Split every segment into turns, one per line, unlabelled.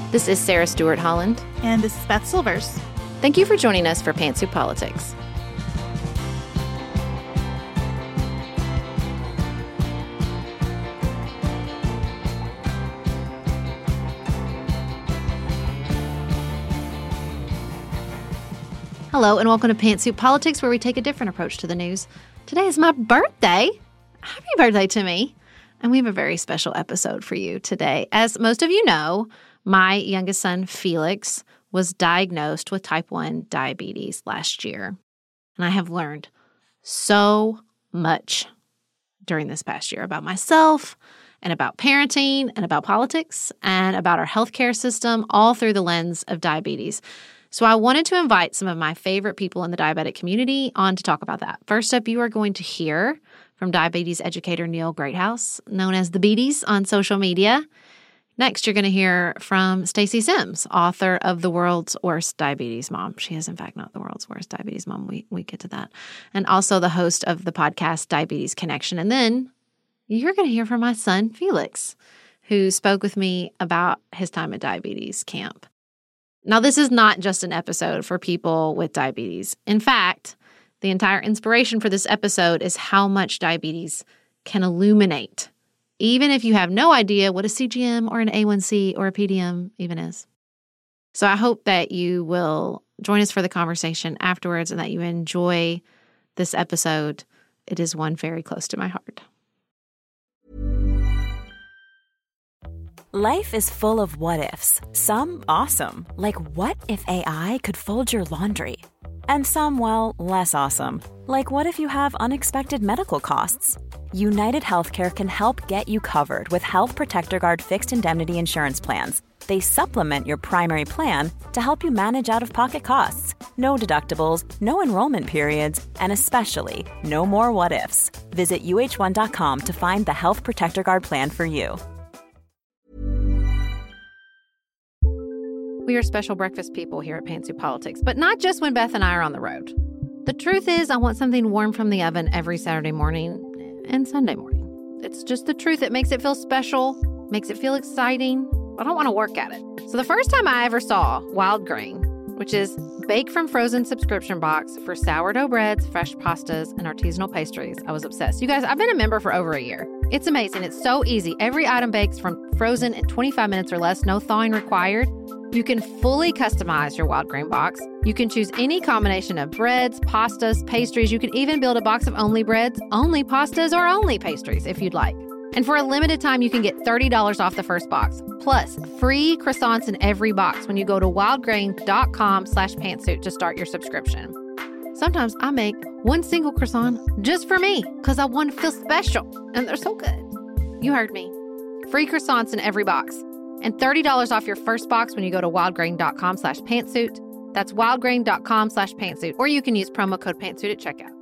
This is Sarah Stewart Holland.
And this is Beth Silvers.
Thank you for joining us for Pantsuit Politics. Hello, and welcome to Pantsuit Politics, where we take a different approach to the news. Today is my birthday. Happy birthday to me. And we have a very special episode for you today. As most of you know, my youngest son, Felix, was diagnosed with type 1 diabetes last year. And I have learned so much during this past year about myself and about parenting and about politics and about our healthcare system, all through the lens of diabetes. So I wanted to invite some of my favorite people in the diabetic community on to talk about that. First up, you are going to hear from diabetes educator Neil Greathouse, known as the Beaties on social media. Next, you're going to hear from Stacy Sims, author of The World's Worst Diabetes Mom. She is, in fact, not the world's worst diabetes mom. We get to that. And also the host of the podcast Diabetes Connection. And then you're going to hear from my son, Felix, who spoke with me about his time at diabetes camp. Now, this is not just an episode for people with diabetes. In fact, the entire inspiration for this episode is how much diabetes can illuminate, even if you have no idea what a CGM or an A1C or a PDM even is. So I hope that you will join us for the conversation afterwards and that you enjoy this episode. It is one very close to my heart.
Life is full of what-ifs. Some awesome, like what if AI could fold your laundry? And some, well, less awesome, like what if you have unexpected medical costs? United Healthcare can help get you covered with Health Protector Guard fixed indemnity insurance plans. They supplement your primary plan to help you manage out-of-pocket costs. No deductibles, no enrollment periods, and especially no more what-ifs. Visit uh1.com to find the Health Protector Guard plan for you.
We are special breakfast people here at Pantsuit Politics, but not just when Beth and I are on the road. The truth is, I want something warm from the oven every Saturday morning and Sunday morning. It's just the truth. It makes it feel special, makes it feel exciting. I don't want to work at it. So the first time I ever saw Wild Grain, which is bake from frozen subscription box for sourdough breads, fresh pastas, and artisanal pastries, I was obsessed. You guys, I've been a member for over a year. It's amazing. It's so easy. Every item bakes from frozen in 25 minutes or less, no thawing required. You can fully customize your Wild Grain box. You can choose any combination of breads, pastas, pastries. You can even build a box of only breads, only pastas, or only pastries if you'd like. And for a limited time, you can get $30 off the first box, plus free croissants in every box when you go to wildgrain.com/pantsuit to start your subscription. Sometimes I make one single croissant just for me because I want to feel special, and they're so good. You heard me. Free croissants in every box. And $30 off your first box when you go to wildgrain.com/pantsuit. That's wildgrain.com/pantsuit. Or you can use promo code pantsuit at checkout.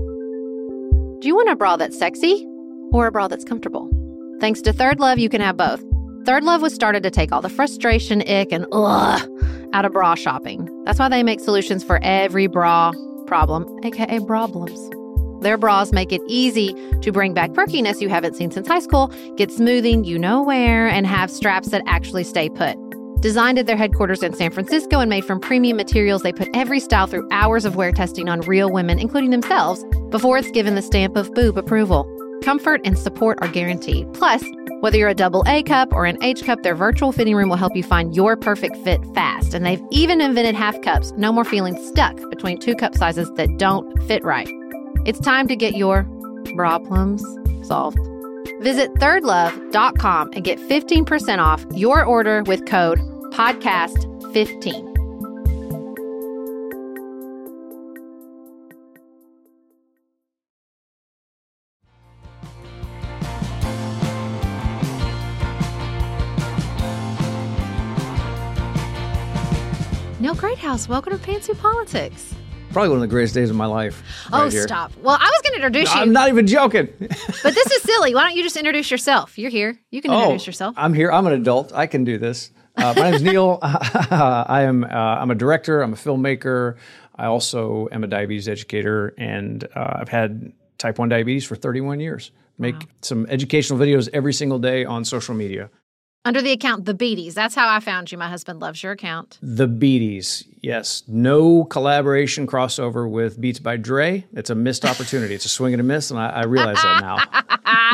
Do you want a bra that's sexy or a bra that's comfortable? Thanks to Third Love, you can have both. Third Love was started to take all the frustration, ick, and out of bra shopping. That's why they make solutions for every bra problem, aka problems. Their bras make it easy to bring back perkiness you haven't seen since high school, get smoothing you know where, and have straps that actually stay put. Designed at their headquarters in San Francisco and made from premium materials, they put every style through hours of wear testing on real women, including themselves, before it's given the stamp of boob approval. Comfort and support are guaranteed. Plus, whether you're a double A cup or an H cup, their virtual fitting room will help you find your perfect fit fast. And they've even invented half cups. No more feeling stuck between two cup sizes that don't fit right. It's time to get your problems solved. Visit thirdlove.com and get 15% off your order with code podcast15. Neil Greathouse, welcome to Pantsuit Politics.
Probably one of the greatest days of my life.
Oh, stop. Well, I was going to introduce you.
I'm not even joking.
But this is silly. Why don't you just introduce yourself? You're here. You can introduce yourself.
I'm here. I'm an adult. I can do this. My name is Neil. I'm a director. I'm a filmmaker. I also am a diabetes educator, and I've had type 1 diabetes for 31 years. Make some educational videos every single day on social media.
Under the account The Beaties. That's how I found you. My husband loves your account.
The Beaties, yes. No collaboration crossover with Beats by Dre. It's a missed opportunity. It's a swing and a miss, and I realize that now.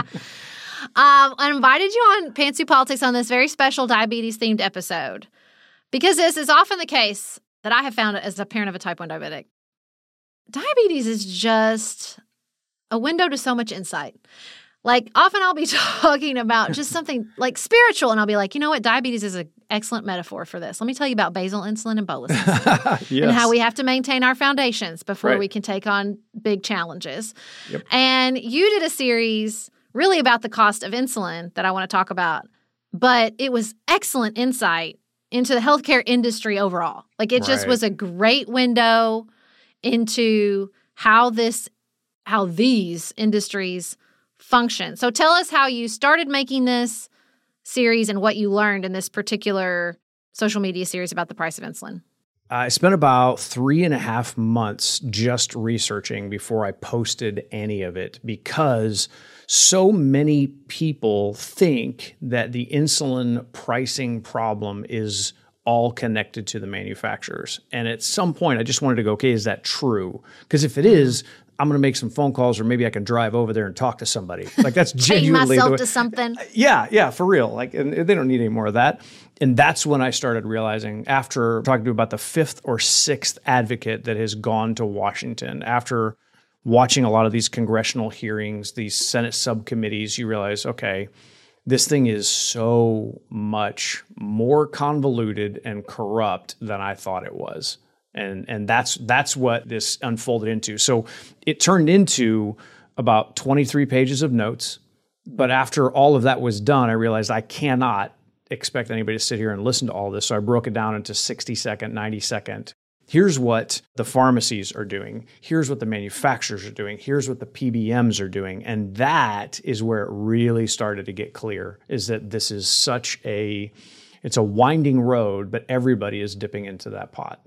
I invited you on Pantsuit Politics on this very special diabetes-themed episode because this is often the case that I have found as a parent of a type 1 diabetic. Diabetes is just a window to so much insight. Like, often I'll be talking about just something like spiritual, and I'll be like, you know what? Diabetes is an excellent metaphor for this. Let me tell you about basal insulin and bolus insulin
Yes.
and how we have to maintain our foundations before
Right.
we can take on big challenges.
Yep.
And you did a series really about the cost of insulin that I want to talk about, but it was excellent insight into the healthcare industry overall. Like, it just
Right.
was a great window into how these industries function. So tell us how you started making this series and what you learned in this particular social media series about the price of insulin.
I spent about 3.5 months just researching before I posted any of it because so many people think that the insulin pricing problem is all connected to the manufacturers. And at some point, I just wanted to go, okay, is that true? Because if it is, I'm going to make some phone calls, or maybe I can drive over there and talk to somebody. Like, that's
Chain
genuinely the
myself
way.
to something.
Yeah, for real. Like, and they don't need any more of that. And that's when I started realizing, after talking to about the 5th or 6th advocate that has gone to Washington, after watching a lot of these congressional hearings, these Senate subcommittees, you realize, okay, this thing is so much more convoluted and corrupt than I thought it was. And that's what this unfolded into. So it turned into about 23 pages of notes. But after all of that was done, I realized I cannot expect anybody to sit here and listen to all this. So I broke it down into 60-second, 90-second. Here's what the pharmacies are doing. Here's what the manufacturers are doing. Here's what the PBMs are doing. And that is where it really started to get clear, is that this is it's a winding road, but everybody is dipping into that pot.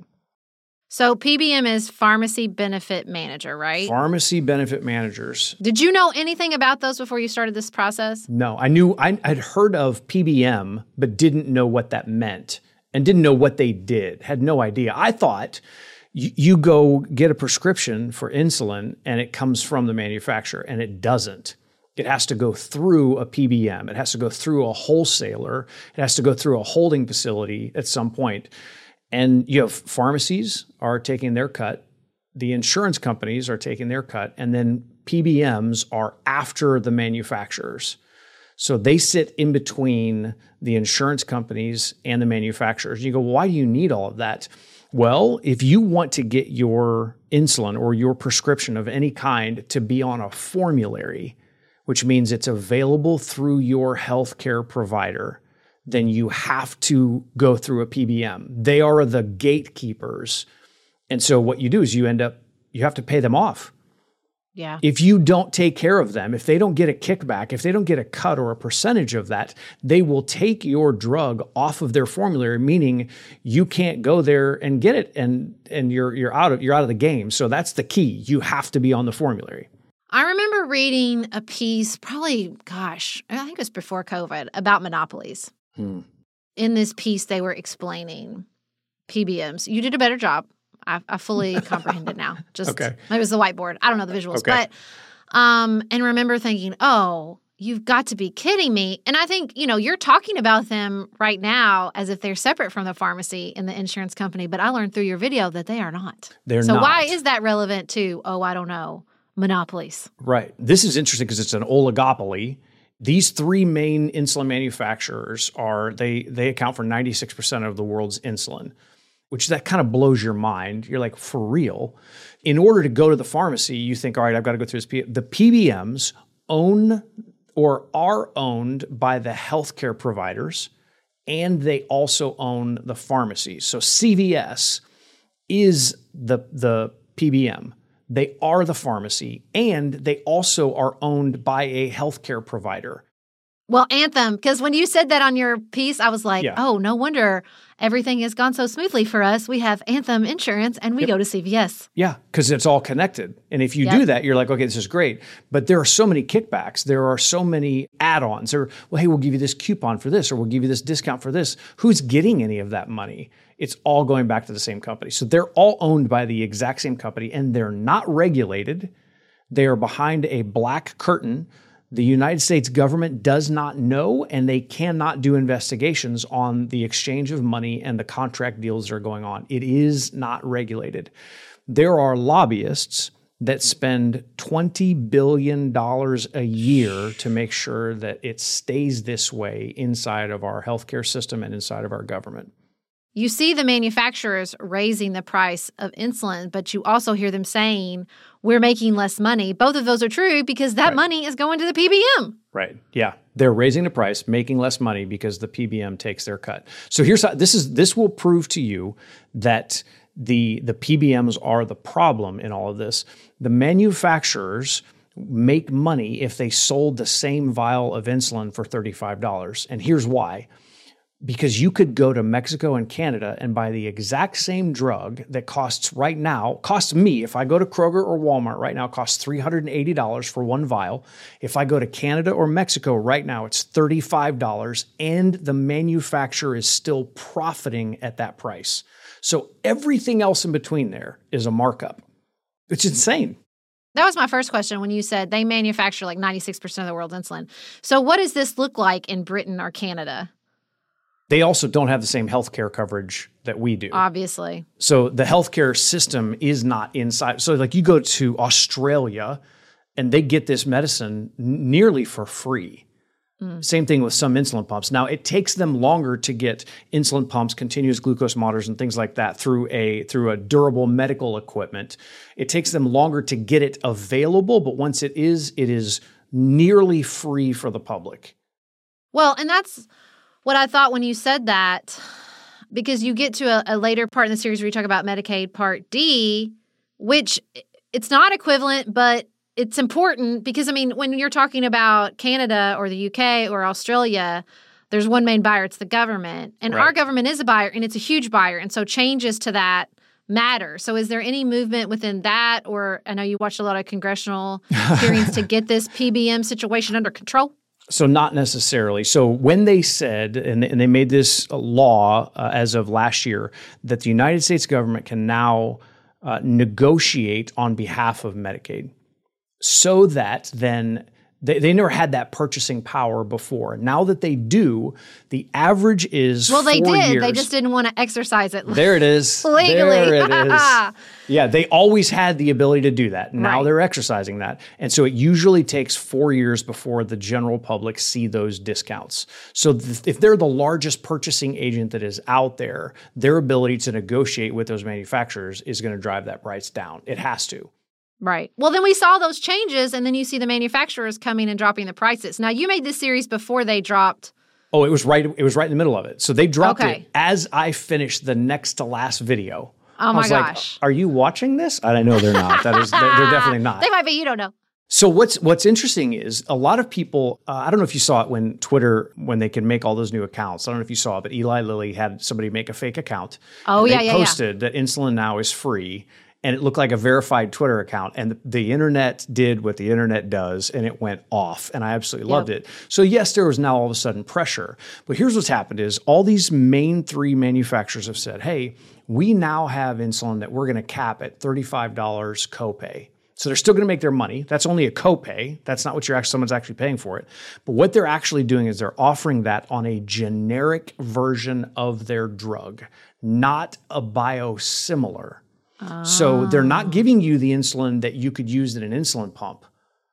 So PBM is Pharmacy Benefit Manager, right?
Pharmacy benefit managers.
Did you know anything about those before you started this process?
No, I'd heard of PBM, but didn't know what that meant and didn't know what they did, had no idea. I thought you go get a prescription for insulin and it comes from the manufacturer, and it doesn't. It has to go through a PBM. It has to go through a wholesaler. It has to go through a holding facility at some point. And you have pharmacies are taking their cut, the insurance companies are taking their cut, and then PBMs are after the manufacturers. So they sit in between the insurance companies and the manufacturers. You go, why do you need all of that? Well, if you want to get your insulin or your prescription of any kind to be on a formulary, which means it's available through your healthcare provider, then you have to go through a PBM. They are the gatekeepers. And so what you do is you have to pay them off.
Yeah.
If you don't take care of them, if they don't get a kickback, if they don't get a cut or a percentage of that, they will take your drug off of their formulary, meaning you can't go there and get it, and you're out of the game. So that's the key. You have to be on the formulary.
I remember reading a piece, probably, I think it was before COVID, about monopolies. In this piece, they were explaining PBMs. You did a better job. I fully comprehend it now. Just
Okay.
It was the whiteboard. I don't know the visuals,
Okay.
but and remember thinking, oh, you've got to be kidding me. And I think, you're talking about them right now as if they're separate from the pharmacy and the insurance company, but I learned through your video that they are not.
They're
so
not.
why is that relevant to, I don't know, monopolies?
Right. This is interesting because it's an oligopoly. These three main insulin manufacturers they account for 96% of the world's insulin, which that kind of blows your mind. You're like, for real? In order to go to the pharmacy, you think, all right, I've got to go through this. The PBMs own or are owned by the healthcare providers, and they also own the pharmacies. So CVS is the PBM. They are the pharmacy, and they also are owned by a healthcare provider.
Well, Anthem, because when you said that on your piece, I was like, oh, no wonder everything has gone so smoothly for us. We have Anthem insurance and we go to CVS.
Yeah, because it's all connected. And if you do that, you're like, okay, this is great. But there are so many kickbacks. There are so many add-ons. Or, well, hey, we'll give you this coupon for this, or we'll give you this discount for this. Who's getting any of that money? It's all going back to the same company. So they're all owned by the exact same company, and they're not regulated. They are behind a black curtain. The United States government does not know, and they cannot do investigations on the exchange of money and the contract deals that are going on. It is not regulated. There are lobbyists that spend $20 billion a year to make sure that it stays this way inside of our healthcare system and inside of our government.
You see the manufacturers raising the price of insulin, but you also hear them saying, we're making less money. Both of those are true because that money is going to the PBM.
Right. Yeah. They're raising the price, making less money because the PBM takes their cut. So here's how this will prove to you that the PBMs are the problem in all of this. The manufacturers make money if they sold the same vial of insulin for $35. And here's why. Because you could go to Mexico and Canada and buy the exact same drug that costs me, if I go to Kroger or Walmart right now, costs $380 for one vial. If I go to Canada or Mexico right now, it's $35, and the manufacturer is still profiting at that price. So everything else in between there is a markup. It's insane.
That was my first question when you said they manufacture like 96% of the world's insulin. So what does this look like in Britain or Canada?
They also don't have the same healthcare coverage that we do.
Obviously.
So the healthcare system is not inside. So like you go to Australia and they get this medicine nearly for free. Same thing with some insulin pumps. Now it takes them longer to get insulin pumps, continuous glucose monitors and things like that through a durable medical equipment. It takes them longer to get it available, but once it is nearly free for the public.
Well, and that's what I thought when you said that, because you get to a later part in the series where you talk about Medicaid Part D, which it's not equivalent, but it's important because, I mean, when you're talking about Canada or the UK or Australia, there's one main buyer, it's the government. And our government is a buyer, and it's a huge buyer. And so changes to that matter. So is there any movement within that? Or I know you watched a lot of congressional hearings to get this PBM situation under control.
So not necessarily. So when they said, and they made this law as of last year, that the United States government can now negotiate on behalf of Medicaid, so that then they never had that purchasing power before. Now that they do, the average is 4
they did.
years.
They just didn't want to exercise it.
There it is.
Legally.
There it is. Yeah, they always had the ability to do that. Now they're exercising that. And so it usually takes 4 years before the general public see those discounts. So if they're the largest purchasing agent that is out there, their ability to negotiate with those manufacturers is going to drive that price down. It has to.
Right. Well, then we saw those changes, and then you see the manufacturers coming and dropping the prices. Now, you made this series before they dropped.
Oh, it was right in the middle of it. So they dropped it as I finished the next to last video.
Oh my gosh.
Like, are you watching this? I know they're not. They're definitely not.
They might be, you don't know.
So what's interesting is a lot of people, I don't know if you saw it when Twitter, when they can make all those new accounts. I don't know if you saw it, but Eli Lilly had somebody make a fake account.
Oh, yeah,
They posted that Insulin Now is free. And it looked like a verified Twitter account. And the internet did what the internet does, and it went off. And I absolutely loved it. So yes, there was now all of a sudden pressure. But here's what's happened is all these main three manufacturers have said, hey, we now have insulin that we're going to cap at $35 copay. So they're still going to make their money. That's only a copay. That's not what someone's actually paying for it. But what they're actually doing is they're offering that on a generic version of their drug, not a biosimilar. So they're not giving you the insulin that you could use in an insulin pump,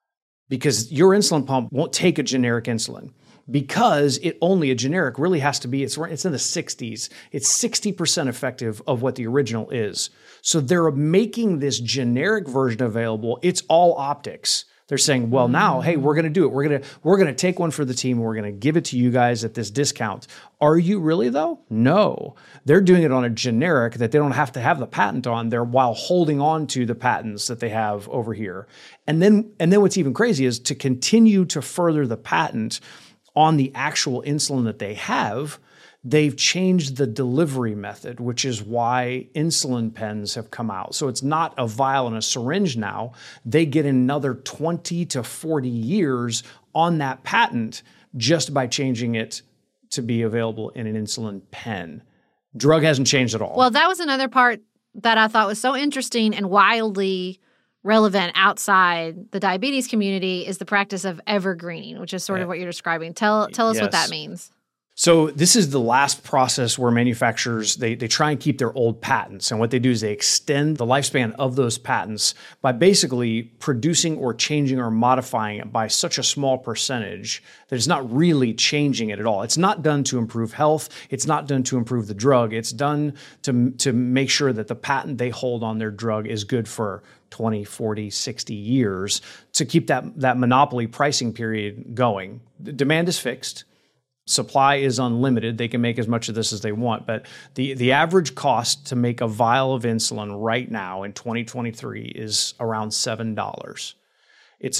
because your insulin pump won't take a generic insulin, because a generic really has to be, it's in the 60s. It's 60% effective of what the original is. So they're making this generic version available. It's all optics. They're saying, well, now, hey, we're going to do it. We're going to take one for the team. We're going to give it to you guys at this discount. Are you really, though? No. They're doing it on a generic that they don't have to have the patent on there, while holding on to the patents that they have over here. And then what's even crazy is to continue to further the patent on the actual insulin that they have, they've changed the delivery method, which is why insulin pens have come out. So it's not a vial and a syringe now. They get another 20 to 40 years on that patent just by changing it to be available in an insulin pen. Drug hasn't changed at all.
Well, that was another part that I thought was so interesting and wildly relevant outside the diabetes community is the practice of evergreening, which is sort of what you're describing. Tell us what that means.
So this is the last process where manufacturers, they try and keep their old patents. And what they do is they extend the lifespan of those patents by basically producing or changing or modifying it by such a small percentage that it's not really changing it at all. It's not done to improve health. It's not done to improve the drug. It's done to make sure that the patent they hold on their drug is good for 20, 40, 60 years to keep that monopoly pricing period going. The demand is fixed. Supply is unlimited. They can make as much of this as they want. But the average cost to make a vial of insulin right now in 2023 is around $7. It's a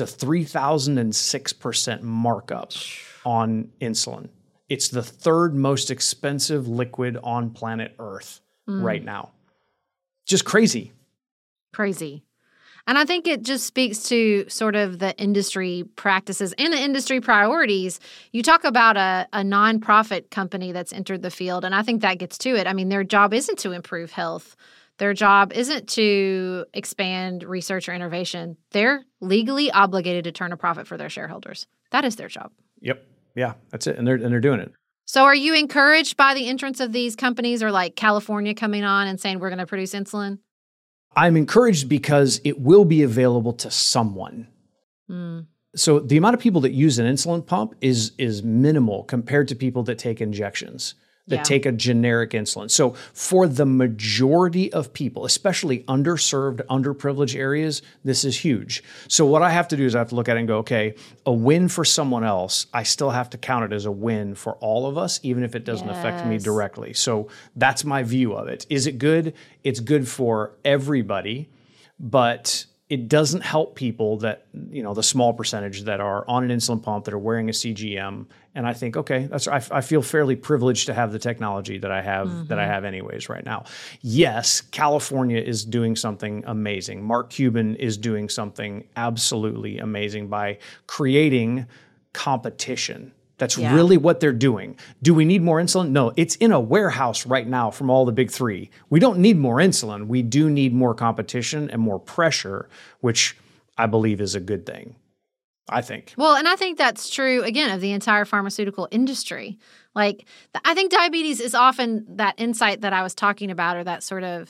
3,006% markup on insulin. It's the third most expensive liquid on planet Earth right now. Just crazy.
Crazy. And I think it just speaks to sort of the industry practices and the industry priorities. You talk about a nonprofit company that's entered the field, and I think that gets to it. I mean, their job isn't to improve health. Their job isn't to expand research or innovation. They're legally obligated to turn a profit for their shareholders. That is their job.
Yep. Yeah, that's it. And they're doing it.
So are you encouraged by the entrance of these companies or like California coming on and saying we're going to produce insulin?
I'm encouraged because it will be available to someone. So the amount of people that use an insulin pump is minimal compared to people that take injections, that take a generic insulin. So for the majority of people, especially underserved, underprivileged areas, this is huge. So what I have to do is I have to look at it and go, okay, a win for someone else, I still have to count it as a win for all of us, even if it doesn't affect me directly. So that's my view of it. Is it good? It's good for everybody, but it doesn't help people that, the small percentage that are on an insulin pump, that are wearing a CGM. And I think, okay, I feel fairly privileged to have the technology that I have anyways right now. Yes, California is doing something amazing. Mark Cuban is doing something absolutely amazing by creating competition. That's really what they're doing. Do we need more insulin? No, it's in a warehouse right now from all the big three. We don't need more insulin. We do need more competition and more pressure, which I believe is a good thing, I think.
Well, and I think that's true, again, of the entire pharmaceutical industry. Like, I think diabetes is often that insight that I was talking about, or that sort of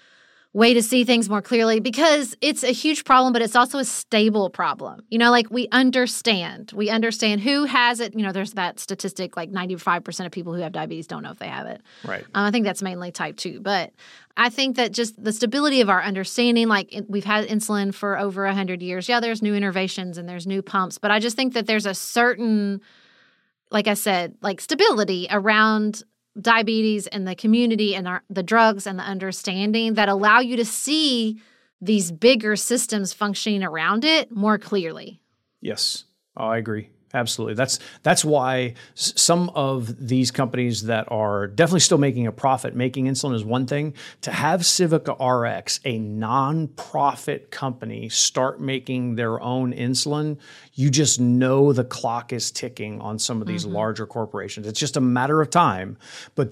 way to see things more clearly, because it's a huge problem, but it's also a stable problem. Like we understand who has it. There's that statistic, like 95% of people who have diabetes don't know if they have it.
Right.
I think that's mainly type 2. But I think that just the stability of our understanding, like we've had insulin for over 100 years. Yeah, there's new innovations and there's new pumps, but I just think that there's a certain, like I said, like stability around diabetes and the community and the drugs and the understanding that allow you to see these bigger systems functioning around it more clearly.
Yes. Oh, I agree. Absolutely. That's why some of these companies that are definitely still making a profit, making insulin is one thing. To have Civica RX, a non-profit company, start making their own insulin, you just know the clock is ticking on some of these larger corporations. It's just a matter of time. But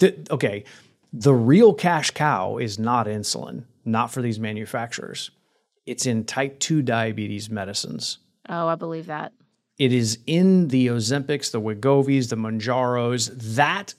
the real cash cow is not insulin, not for these manufacturers. It's in type 2 diabetes medicines.
Oh, I believe that.
It is in the Ozempics, the Wegovy's, the Mounjaros. That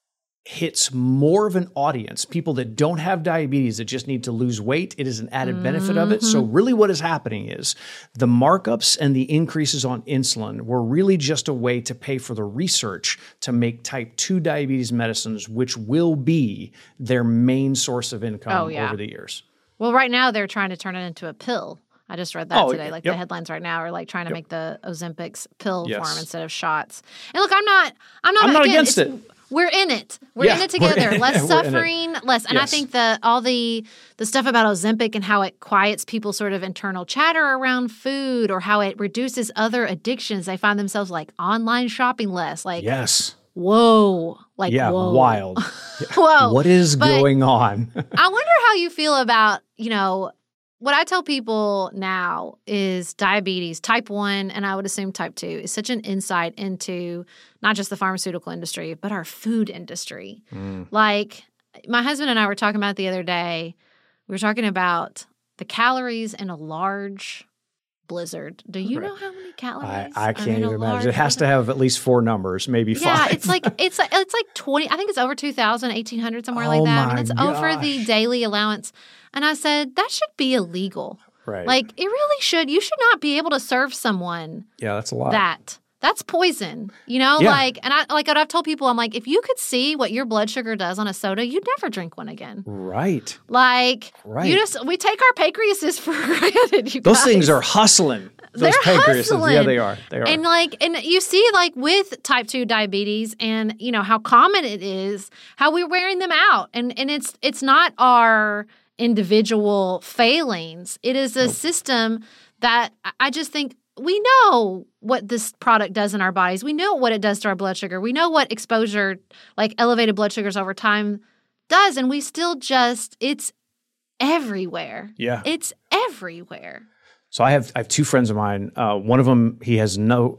hits more of an audience, people that don't have diabetes that just need to lose weight. It is an added benefit of it. So really what is happening is the markups and the increases on insulin were really just a way to pay for the research to make type 2 diabetes medicines, which will be their main source of income over the years.
Well, right now they're trying to turn it into a pill. I just read that today. The headlines right now are like trying to make the Ozempics pill form instead of shots. And look, I'm not
against it.
we're in it. We're in it together. Less
we're
suffering, less. And I
Yes.
think all the stuff about Ozempic and how it quiets people's sort of internal chatter around food, or how it reduces other addictions. They find themselves like online shopping less. Like,
Yes.
whoa. Like,
Yeah,
whoa.
wild.
Whoa.
What is
But
going on?
I wonder how you feel about, what I tell people now is diabetes, type 1, and I would assume type 2, is such an insight into not just the pharmaceutical industry, but our food industry. Like, my husband and I were talking about the other day, we were talking about the calories in a large Blizzard. Do you know how many calories?
I
are
can't
in a
even imagine.
large
It has to
Blizzard?
have at least 4 numbers, maybe 5.
Yeah, it's like 20. I think it's over 2,000, 1,800, somewhere like that.
my
And it's over the
gosh.
daily allowance. And I said, that should be illegal.
Right.
Like, it really should. You should not be able to serve someone
Yeah, that's a lot.
that. That's poison,
Yeah.
Like, and I've told people, I'm like, if you could see what your blood sugar does on a soda, you'd never drink one again.
Right.
Like,
Right.
we take our pancreases for granted. You
Those
guys.
things are hustling. Those
They're
pancreases.
hustling.
Yeah, they are. They are.
And you see, like, with type 2 diabetes and, how common it is, how we're wearing them out. And it's not our individual failings. It is a system that I just think we know what this product does in our bodies. We know what it does to our blood sugar. We know what exposure, like elevated blood sugars over time, does. And we still it's everywhere.
Yeah.
It's everywhere.
So I have 2 friends of mine. One of them, he has no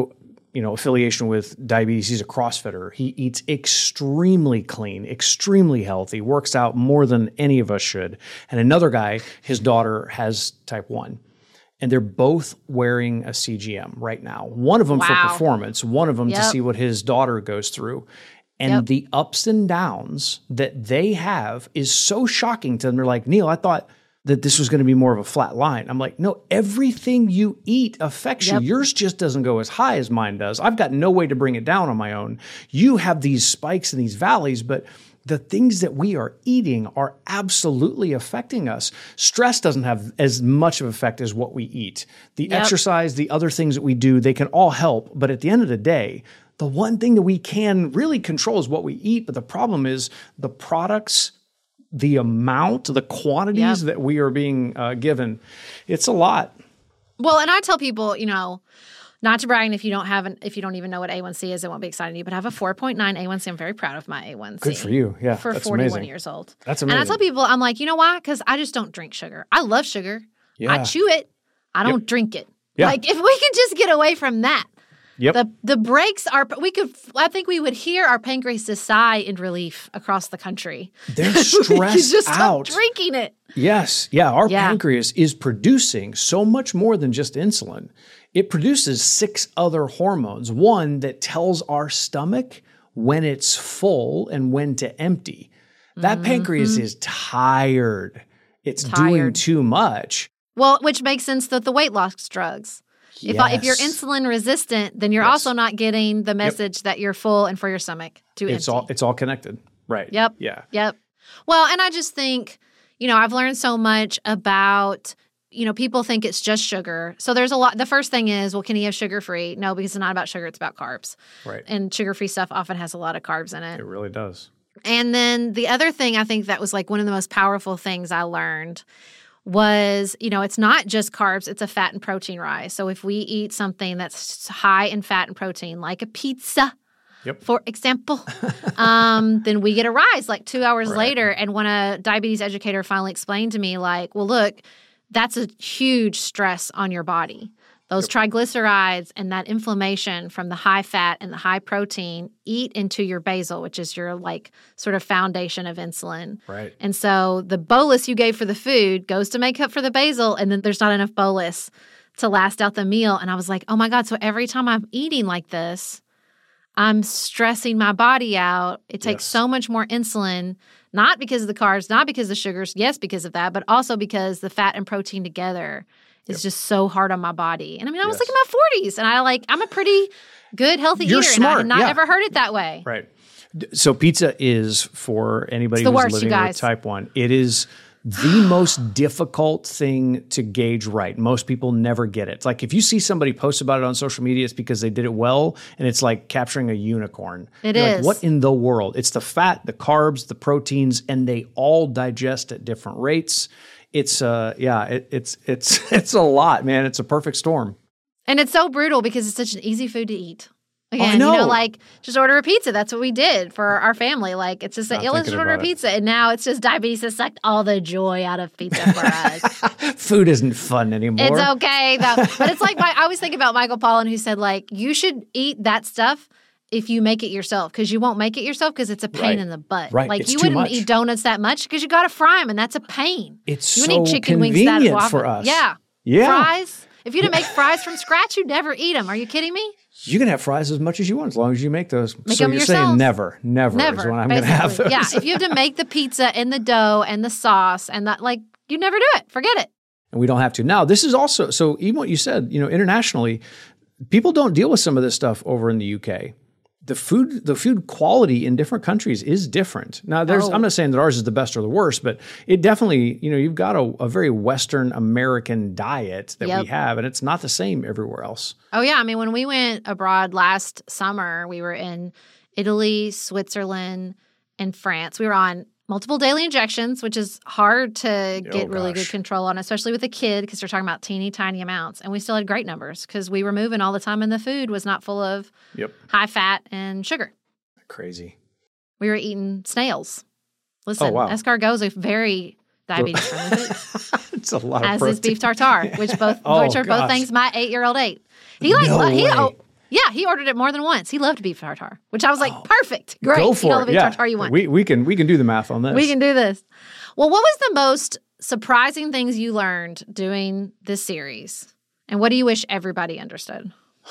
affiliation with diabetes. He's a CrossFitter. He eats extremely clean, extremely healthy, works out more than any of us should. And another guy, his daughter has type 1. And they're both wearing a CGM right now. One of them for
Wow.
performance, one of them to
Yep.
see what his daughter goes through. And the ups and downs that they have is so shocking to them. They're like, Neil, I thought that this was going to be more of a flat line. I'm like, no, everything you eat affects you. Yours just doesn't go as high as mine does. I've got no way to bring it down on my own. You have these spikes and these valleys, but the things that we are eating are absolutely affecting us. Stress doesn't have as much of an effect as what we eat. The exercise, the other things that we do, they can all help. But at the end of the day, the one thing that we can really control is what we eat. But the problem is the products, the amount, the quantities that we are being given. It's a lot.
Well, and I tell people, not to brag, and if you don't even know what A1C is, it won't be exciting to you, but I have a 4.9 A1C. I'm very proud of my A1C.
Good for you. Yeah,
For
that's
41
amazing.
years old.
That's
And I
amazing.
tell people, I'm like, you know why? Because I just don't drink sugar. I love sugar.
Yeah.
I chew it. I don't drink it.
Yeah.
Like, if we can just get away from that.
Yep.
The breaks are, I think we would hear our pancreas sigh in relief across the country.
They're
We could
stressed
just stop
out.
drinking it.
Yes. Yeah. Our
Yeah.
pancreas is producing so much more than just insulin. It produces 6 other hormones. One that tells our stomach when it's full and when to empty. That pancreas is tired. It's doing
Tired.
too much.
Well, which makes sense with the weight loss drugs. If you're
Yes.
insulin resistant, then you're also not getting the message that you're full and for your stomach to
It's
empty.
all connected. Right.
Yep.
Yeah.
Yep. Well, and I just think, I've learned so much about, people think it's just sugar. So there's a lot. The first thing is, well, can you have sugar-free? No, because it's not about sugar. It's about carbs.
Right.
And sugar-free stuff often has a lot of carbs in it.
It really does.
And then the other thing I think that was like one of the most powerful things I learned was, it's not just carbs, it's a fat and protein rise. So if we eat something that's high in fat and protein, like a pizza, for example, then we get a rise like 2 hours later. And when a diabetes educator finally explained to me, like, well, look, that's a huge stress on your body. Those triglycerides and that inflammation from the high fat and the high protein eat into your basal, which is your like sort of foundation of insulin.
Right.
And so the bolus you gave for the food goes to make up for the basal, and then there's not enough bolus to last out the meal. And I was like, oh my God, so every time I'm eating like this, I'm stressing my body out. It takes so much more insulin, not because of the carbs, not because of the sugars, yes, because of that, but also because the fat and protein together is just so hard on my body. And I mean, I was like in my 40s, and I'm a pretty good, healthy
You're
eater,
smart,
and I had not
yeah.
ever heard it that way.
Right. So pizza is, for anybody
It's the
who's
worst, you
living with
guys.
type 1, it is the most difficult thing to gauge right. Most people never get it. It's like if you see somebody post about it on social media, it's because they did it well, and it's like capturing a unicorn.
It
You're
is.
like, what in the world? It's the fat, the carbs, the proteins, and they all digest at different rates. It's it's a lot, man. It's a perfect storm.
And it's so brutal because it's such an easy food to eat.
I
Again,
know.
like just order a pizza. That's what we did for our family. Like it's just let's just order a pizza. And now it's just diabetes has sucked all the joy out of pizza for us.
Food isn't fun anymore.
It's okay though. But it's like I always think about Michael Pollan, who said like you should eat that stuff if you make it yourself, because you won't make it yourself because it's a pain in the butt.
Right.
Like
It's
you
too
wouldn't
much.
eat donuts that much because you got to fry them, and that's a pain.
It's
you
so
wouldn't eat chicken wings that
convenient
often.
for us.
Yeah.
Yeah.
Fries. If you didn't make fries from scratch, you'd never eat them. Are you kidding me?
You can have fries as much as you want as long as you make those.
Make
so
them
you're
yourselves.
saying never is when I'm going to have those.
Yeah, if you have to make the pizza and the dough and the sauce and that, like, you never do it. Forget it.
And we don't have to. Now, this is also, so even what you said, internationally, people don't deal with some of this stuff over in the UK. The food quality in different countries is different. Now, I'm not saying that ours is the best or the worst, but it definitely, you've got a very Western American diet that we have, and it's not the same everywhere else.
Oh, yeah. I mean, when we went abroad last summer, we were in Italy, Switzerland, and France. We were on multiple daily injections, which is hard to get really good control on, especially with a kid, because we're talking about teeny tiny amounts. And we still had great numbers because we were moving all the time, and the food was not full of high fat and sugar.
Crazy.
We were eating snails. Listen, escargot is a very diabetes friendly food.
It's a lot of
as
protein.
is beef tartare, which both things my 8-year-old ate. He he ordered it more than once. He loved beef tartare, which I was like, perfect, great.
Go for
all
it.
the beef tartare you want.
We can do the math on this.
We can do this. Well, what was the most surprising things you learned doing this series, and what do you wish everybody understood?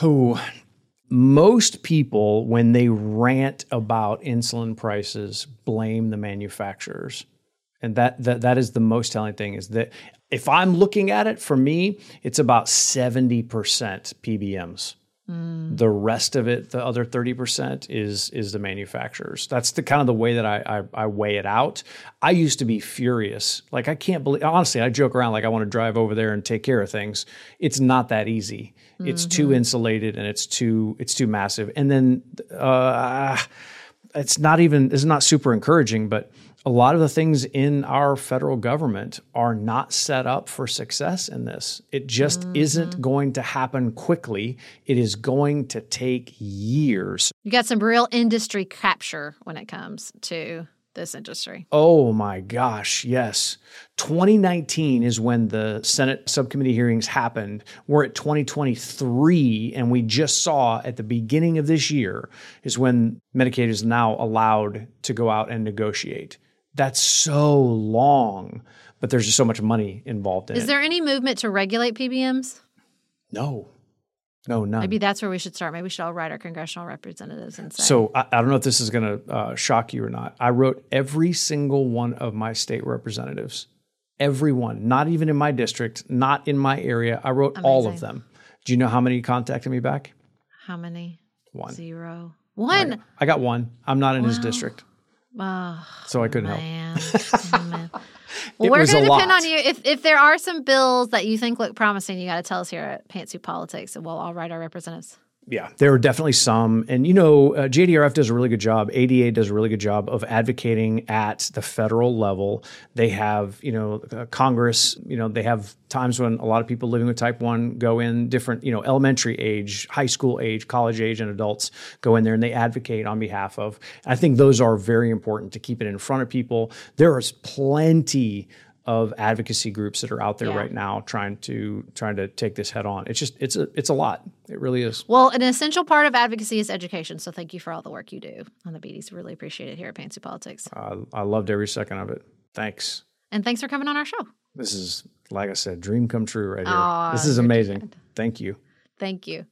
Most people, when they rant about insulin prices, blame the manufacturers. And that is the most telling thing, is that if I'm looking at it, for me, it's about 70% PBMs. The rest of it, the other 30%, is the manufacturers. That's the kind of the way that I weigh it out. I used to be furious. Like, I can't believe, honestly, I joke around like I want to drive over there and take care of things. It's not that easy. It's too insulated, and it's too massive. And then it's not super encouraging, but a lot of the things in our federal government are not set up for success in this. It just isn't going to happen quickly. It is going to take years.
You got some real industry capture when it comes to this industry.
Oh my gosh, yes. 2019 is when the Senate subcommittee hearings happened. We're at 2023, and we just saw at the beginning of this year is when Medicaid is now allowed to go out and negotiate. That's so long, but there's just so much money involved in it.
Is there any movement to regulate PBMs?
No, none.
Maybe that's where we should start. Maybe we should all write our congressional representatives and say.
So I don't know if this is going to shock you or not. I wrote every single one of my state representatives. Everyone, not even in my district, not in my area. I wrote all of them. Do you know how many contacted me back?
How many?
1.
0. 1.
I got 1. I'm not in his district. So I couldn't help.
Man. Well, we're going to depend on you. If there are some bills that you think look promising, you got to tell us here at Pantsuit Politics, and we'll all write our representatives.
Yeah, there are definitely some. And, JDRF does a really good job. ADA does a really good job of advocating at the federal level. They have, Congress, they have times when a lot of people living with type 1 go in different, elementary age, high school age, college age, and adults go in there and they advocate on behalf of. I think those are very important to keep it in front of people. There is plenty of advocacy groups that are out there right now trying to take this head on. It's a lot. It really is.
Well, an essential part of advocacy is education. So thank you for all the work you do on the BDs. Really appreciate it here at Pantsuit Politics.
I loved every second of it. Thanks.
And thanks for coming on our show.
This is, like I said, dream come true right here.
Aww,
this is amazing. Thank you.
Thank you.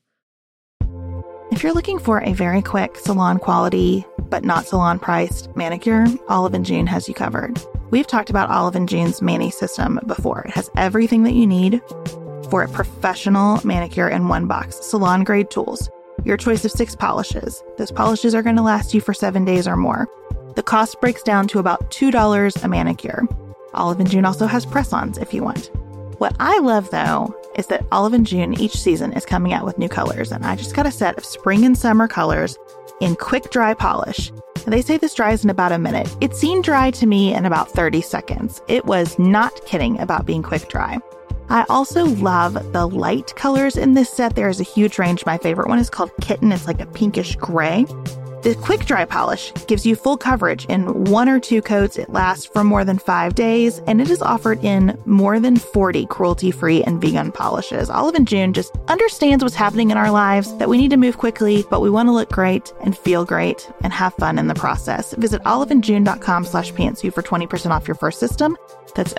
If you're looking for a very quick salon quality, but not salon priced manicure, Olive & June has you covered. We've talked about Olive & June's Mani system before. It has everything that you need for a professional manicure in one box. Salon grade tools, your choice of 6 polishes. Those polishes are going to last you for 7 days or more. The cost breaks down to about $2 a manicure. Olive & June also has press-ons if you want. What I love, though, is that Olive & June each season is coming out with new colors, and I just got a set of spring and summer colors in quick dry polish. And they say this dries in about a minute. It seemed dry to me in about 30 seconds. It was not kidding about being quick dry. I also love the light colors in this set. There is a huge range. My favorite one is called Kitten. It's like a pinkish gray. The quick dry polish gives you full coverage in 1 or 2 coats. It lasts for more than 5 days, and it is offered in more than 40 cruelty-free and vegan polishes. Olive & June just understands what's happening in our lives, that we need to move quickly, but we want to look great and feel great and have fun in the process. Visit oliveandjune.com/pantsuit for 20% off your first system. That's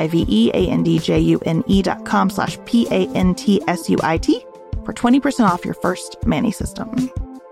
oliveandjune.com/PANTSUIT for 20% off your first Manny system.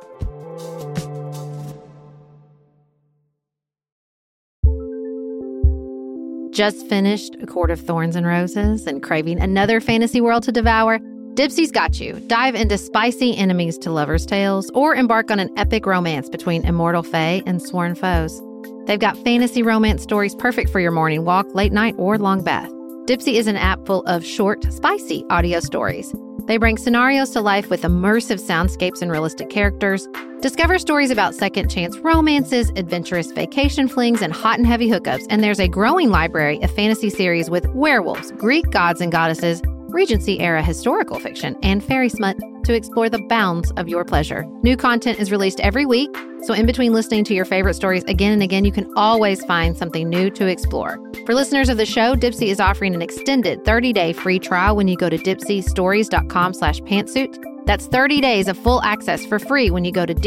Just finished A Court of Thorns and Roses and craving another fantasy world to devour? Dipsy's got you. Dive into spicy enemies to lovers' tales or embark on an epic romance between immortal fae and sworn foes. They've got fantasy romance stories perfect for your morning walk, late night, or long bath. Dipsy is an app full of short, spicy audio stories. They bring scenarios to life with immersive soundscapes and realistic characters. Discover stories about second chance romances, adventurous vacation flings, and hot and heavy hookups. And there's a growing library of fantasy series with werewolves, Greek gods and goddesses, Regency-era historical fiction, and fairy smut to explore the bounds of your pleasure. New content is released every week, so in between listening to your favorite stories again and again, you can always find something new to explore. For listeners of the show, Dipsy is offering an extended 30-day free trial when you go to dipsystories.com/pantsuit. That's 30 days of full access for free when you go to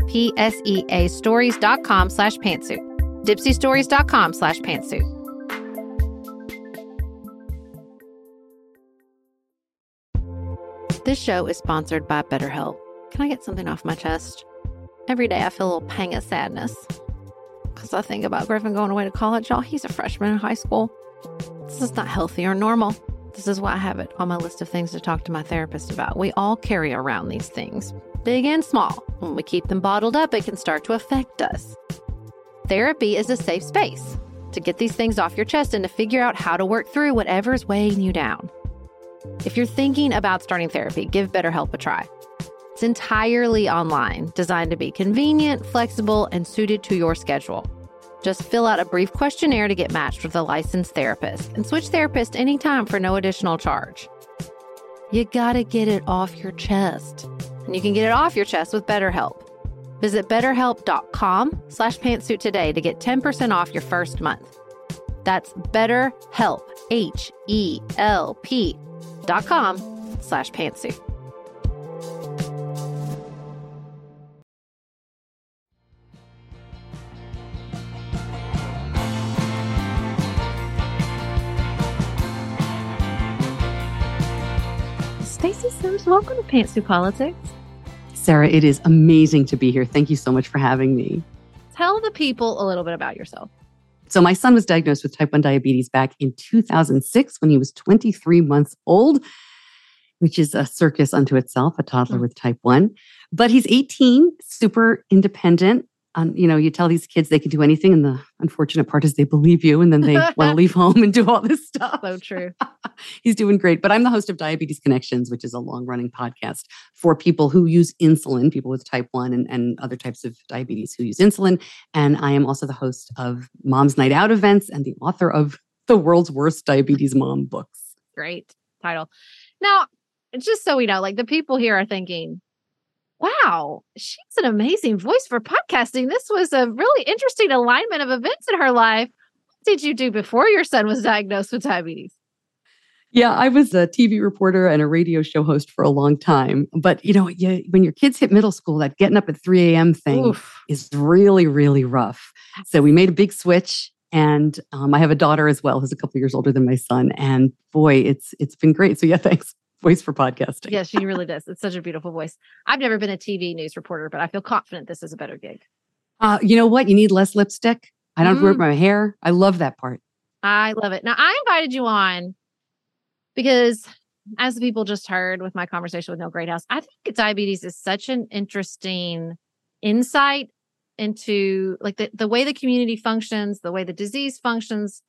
dipseastories.com/pantsuit. dipsystories.com/pantsuit. This show is sponsored by BetterHelp. Can I get something off my chest? Every day I feel a little pang of sadness because I think about Griffin going away to college. Y'all, he's a freshman in high school. This is not healthy or normal. This is why I have it on my list of things to talk to my therapist about. We all carry around these things, big and small. When we keep them bottled up, it can start to affect us. Therapy is a safe space to get these things off your chest and to figure out how to work through whatever's weighing you down. If you're thinking about starting therapy, give BetterHelp a try. It's entirely online, designed to be convenient, flexible, and suited to your schedule. Just fill out a brief questionnaire to get matched with a licensed therapist and switch therapists anytime for no additional charge. You gotta get it off your chest. And you can get it off your chest with BetterHelp. Visit betterhelp.com/pantsuit today to get 10% off your first month. That's BetterHelp, HELP.com/pantsuit. Stacey Sims, welcome to Pantsuit Politics.
Sarah, it is amazing to be here. Thank you so much for having me.
Tell the people a little bit about yourself.
So my son was diagnosed with type 1 diabetes back in 2006 when he was 23 months old, which is a circus unto itself, a toddler with type 1. But he's 18, super independent. You tell these kids they can do anything, and the unfortunate part is they believe you, and then they want to leave home and do all this stuff.
So true.
He's doing great. But I'm the host of Diabetes Connections, which is a long-running podcast for people who use insulin, people with type 1 and other types of diabetes who use insulin. And I am also the host of Mom's Night Out events and the author of The World's Worst Diabetes Mom books.
Great title. Now, just so we know, like the people here are thinking, wow, she's an amazing voice for podcasting. This was a really interesting alignment of events in her life. What did you do before your son was diagnosed with diabetes?
Yeah, I was a TV reporter and a radio show host for a long time. But, when your kids hit middle school, that getting up at 3 a.m. thing is really, really rough. So we made a big switch. And I have a daughter as well, who's a couple years older than my son. And boy, it's been great. So yeah, thanks. Voice for podcasting.
Yeah, she really does. It's such a beautiful voice. I've never been a TV news reporter, but I feel confident this is a better gig.
You know what? You need less lipstick. I don't wear my hair. I love that part.
I love it. Now, I invited you on because, as the people just heard with my conversation with Neil Greathouse, I think diabetes is such an interesting insight into like the way the community functions, the way the disease functions,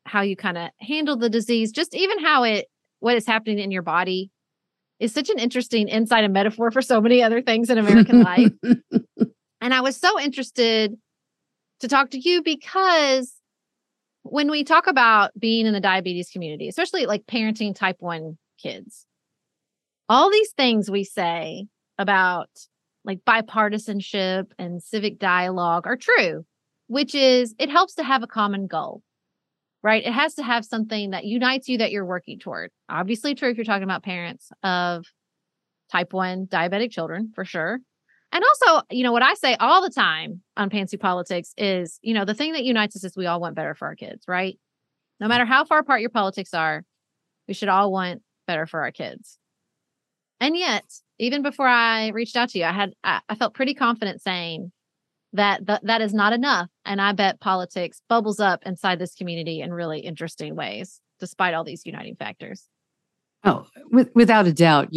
how you kind of handle the disease, just even what is happening in your body is such an interesting insight and metaphor for so many other things in American life. And I was so interested to talk to you because when we talk about being in the diabetes community, especially like parenting type 1 kids, all these things we say about like bipartisanship and civic dialogue are true, which is it helps to have a common goal, right? It has to have something that unites you that you're working toward. Obviously true if you're talking about parents of type 1 diabetic children, for sure. And also, what I say all the time on Pantsuit Politics is, the thing that unites us is we all want better for our kids, right? No matter how far apart your politics are, we should all want better for our kids. And yet, even before I reached out to you, I felt pretty confident saying that that is not enough. And I bet politics bubbles up inside this community in really interesting ways, despite all these uniting factors.
Oh, without a doubt,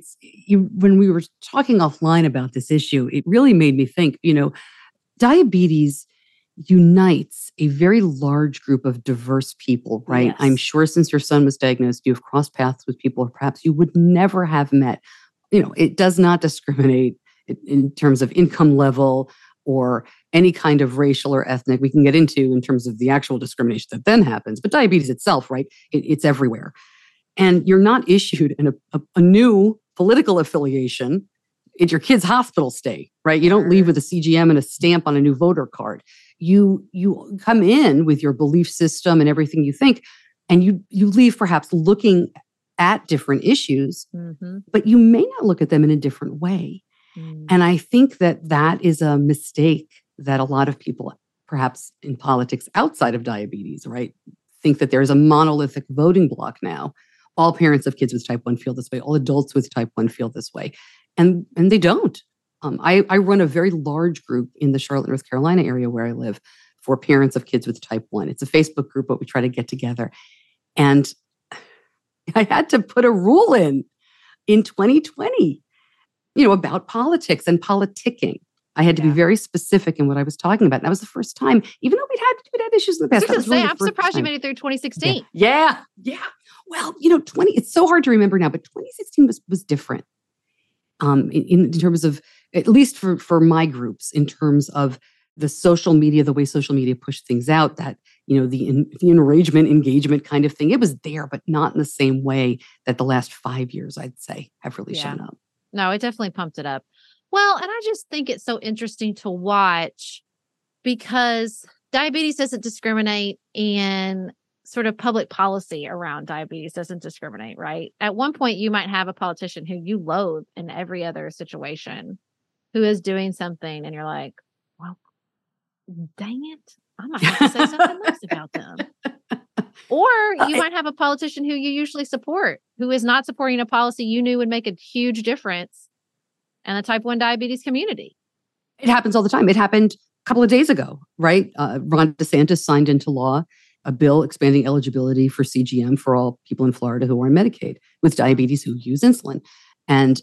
when we were talking offline about this issue, it really made me think, diabetes unites a very large group of diverse people, right?
Yes.
I'm sure since your son was diagnosed, you've crossed paths with people perhaps you would never have met. It does not discriminate in terms of income level or any kind of racial or ethnic. We can get into in terms of the actual discrimination that then happens, but diabetes itself, right? It's everywhere. And you're not issued a new political affiliation at your kid's hospital stay, right? You don't leave with a CGM and a stamp on a new voter card. You come in with your belief system and everything you think, and you leave perhaps looking at different issues, but you may not look at them in a different way. And I think that is a mistake that a lot of people, perhaps in politics outside of diabetes, right, think that there's a monolithic voting bloc now. All parents of kids with type 1 feel this way. All adults with type 1 feel this way. And they don't. I run a very large group in the Charlotte, North Carolina area where I live for parents of kids with type 1. It's a Facebook group, but we try to get together. And I had to put a rule in 2020, about politics and politicking. I had to be very specific in what I was talking about. And that was the first time, even though we'd had issues in the past.
I'm surprised you made it through 2016.
Yeah. Well, it's so hard to remember now, but 2016 was different. In terms of, at least for my groups, in terms of the social media, the way social media pushed things out, that, the enragement, engagement kind of thing, it was there, but not in the same way that the last 5 years, I'd say, have really shown up.
No, it definitely pumped it up. Well, and I just think it's so interesting to watch because diabetes doesn't discriminate and sort of public policy around diabetes doesn't discriminate, right? At one point, you might have a politician who you loathe in every other situation who is doing something and you're like, well, dang it, I might have to say something nice about them. Or you might have a politician who you usually support who is not supporting a policy you knew would make a huge difference in the type 1 diabetes community.
It happens all the time. It happened a couple of days ago, right? Ron DeSantis signed into law a bill expanding eligibility for CGM for all people in Florida who are on Medicaid with diabetes who use insulin. And,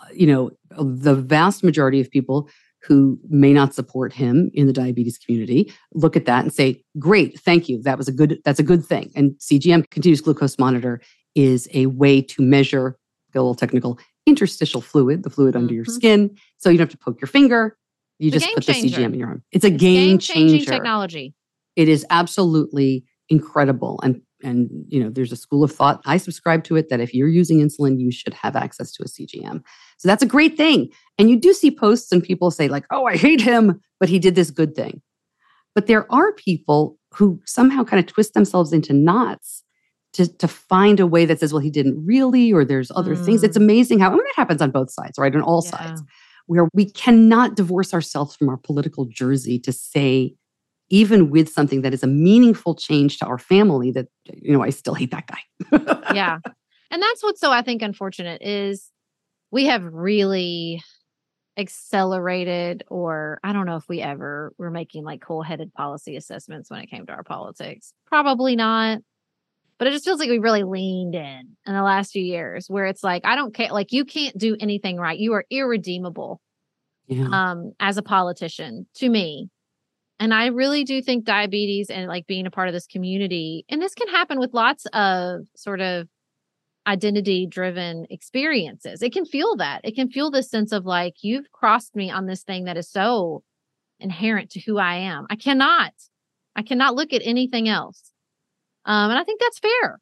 the vast majority of people who may not support him in the diabetes community look at that and say, great, thank you. That's a good thing. And CGM, continuous glucose monitor, is a way to measure, get a little technical, interstitial fluid, the fluid under your skin. So you don't have to poke your finger. You just put the CGM in your arm. It's a game changer.
Technology.
It is absolutely incredible. And there's a school of thought, I subscribe to it, that if you're using insulin, you should have access to a CGM. So that's a great thing. And you do see posts and people say like, oh, I hate him, but he did this good thing. But there are people who somehow kind of twist themselves into knots to find a way that says, well, he didn't really, or there's other things. It's amazing how, that happens on both sides, right? On all sides, where we cannot divorce ourselves from our political jersey to say, even with something that is a meaningful change to our family, that, I still hate that guy.
Yeah. And that's what's so, I think, unfortunate is we have really accelerated, or I don't know if we ever were making like cool-headed policy assessments when it came to our politics. Probably not. But it just feels like we really leaned in the last few years where it's like, I don't care. Like, you can't do anything right. You are irredeemable as a politician to me. And I really do think diabetes and like being a part of this community, and this can happen with lots of sort of identity driven experiences. It can feel that. It can feel this sense of like, you've crossed me on this thing that is so inherent to who I am. I cannot look at anything else. And I think that's fair.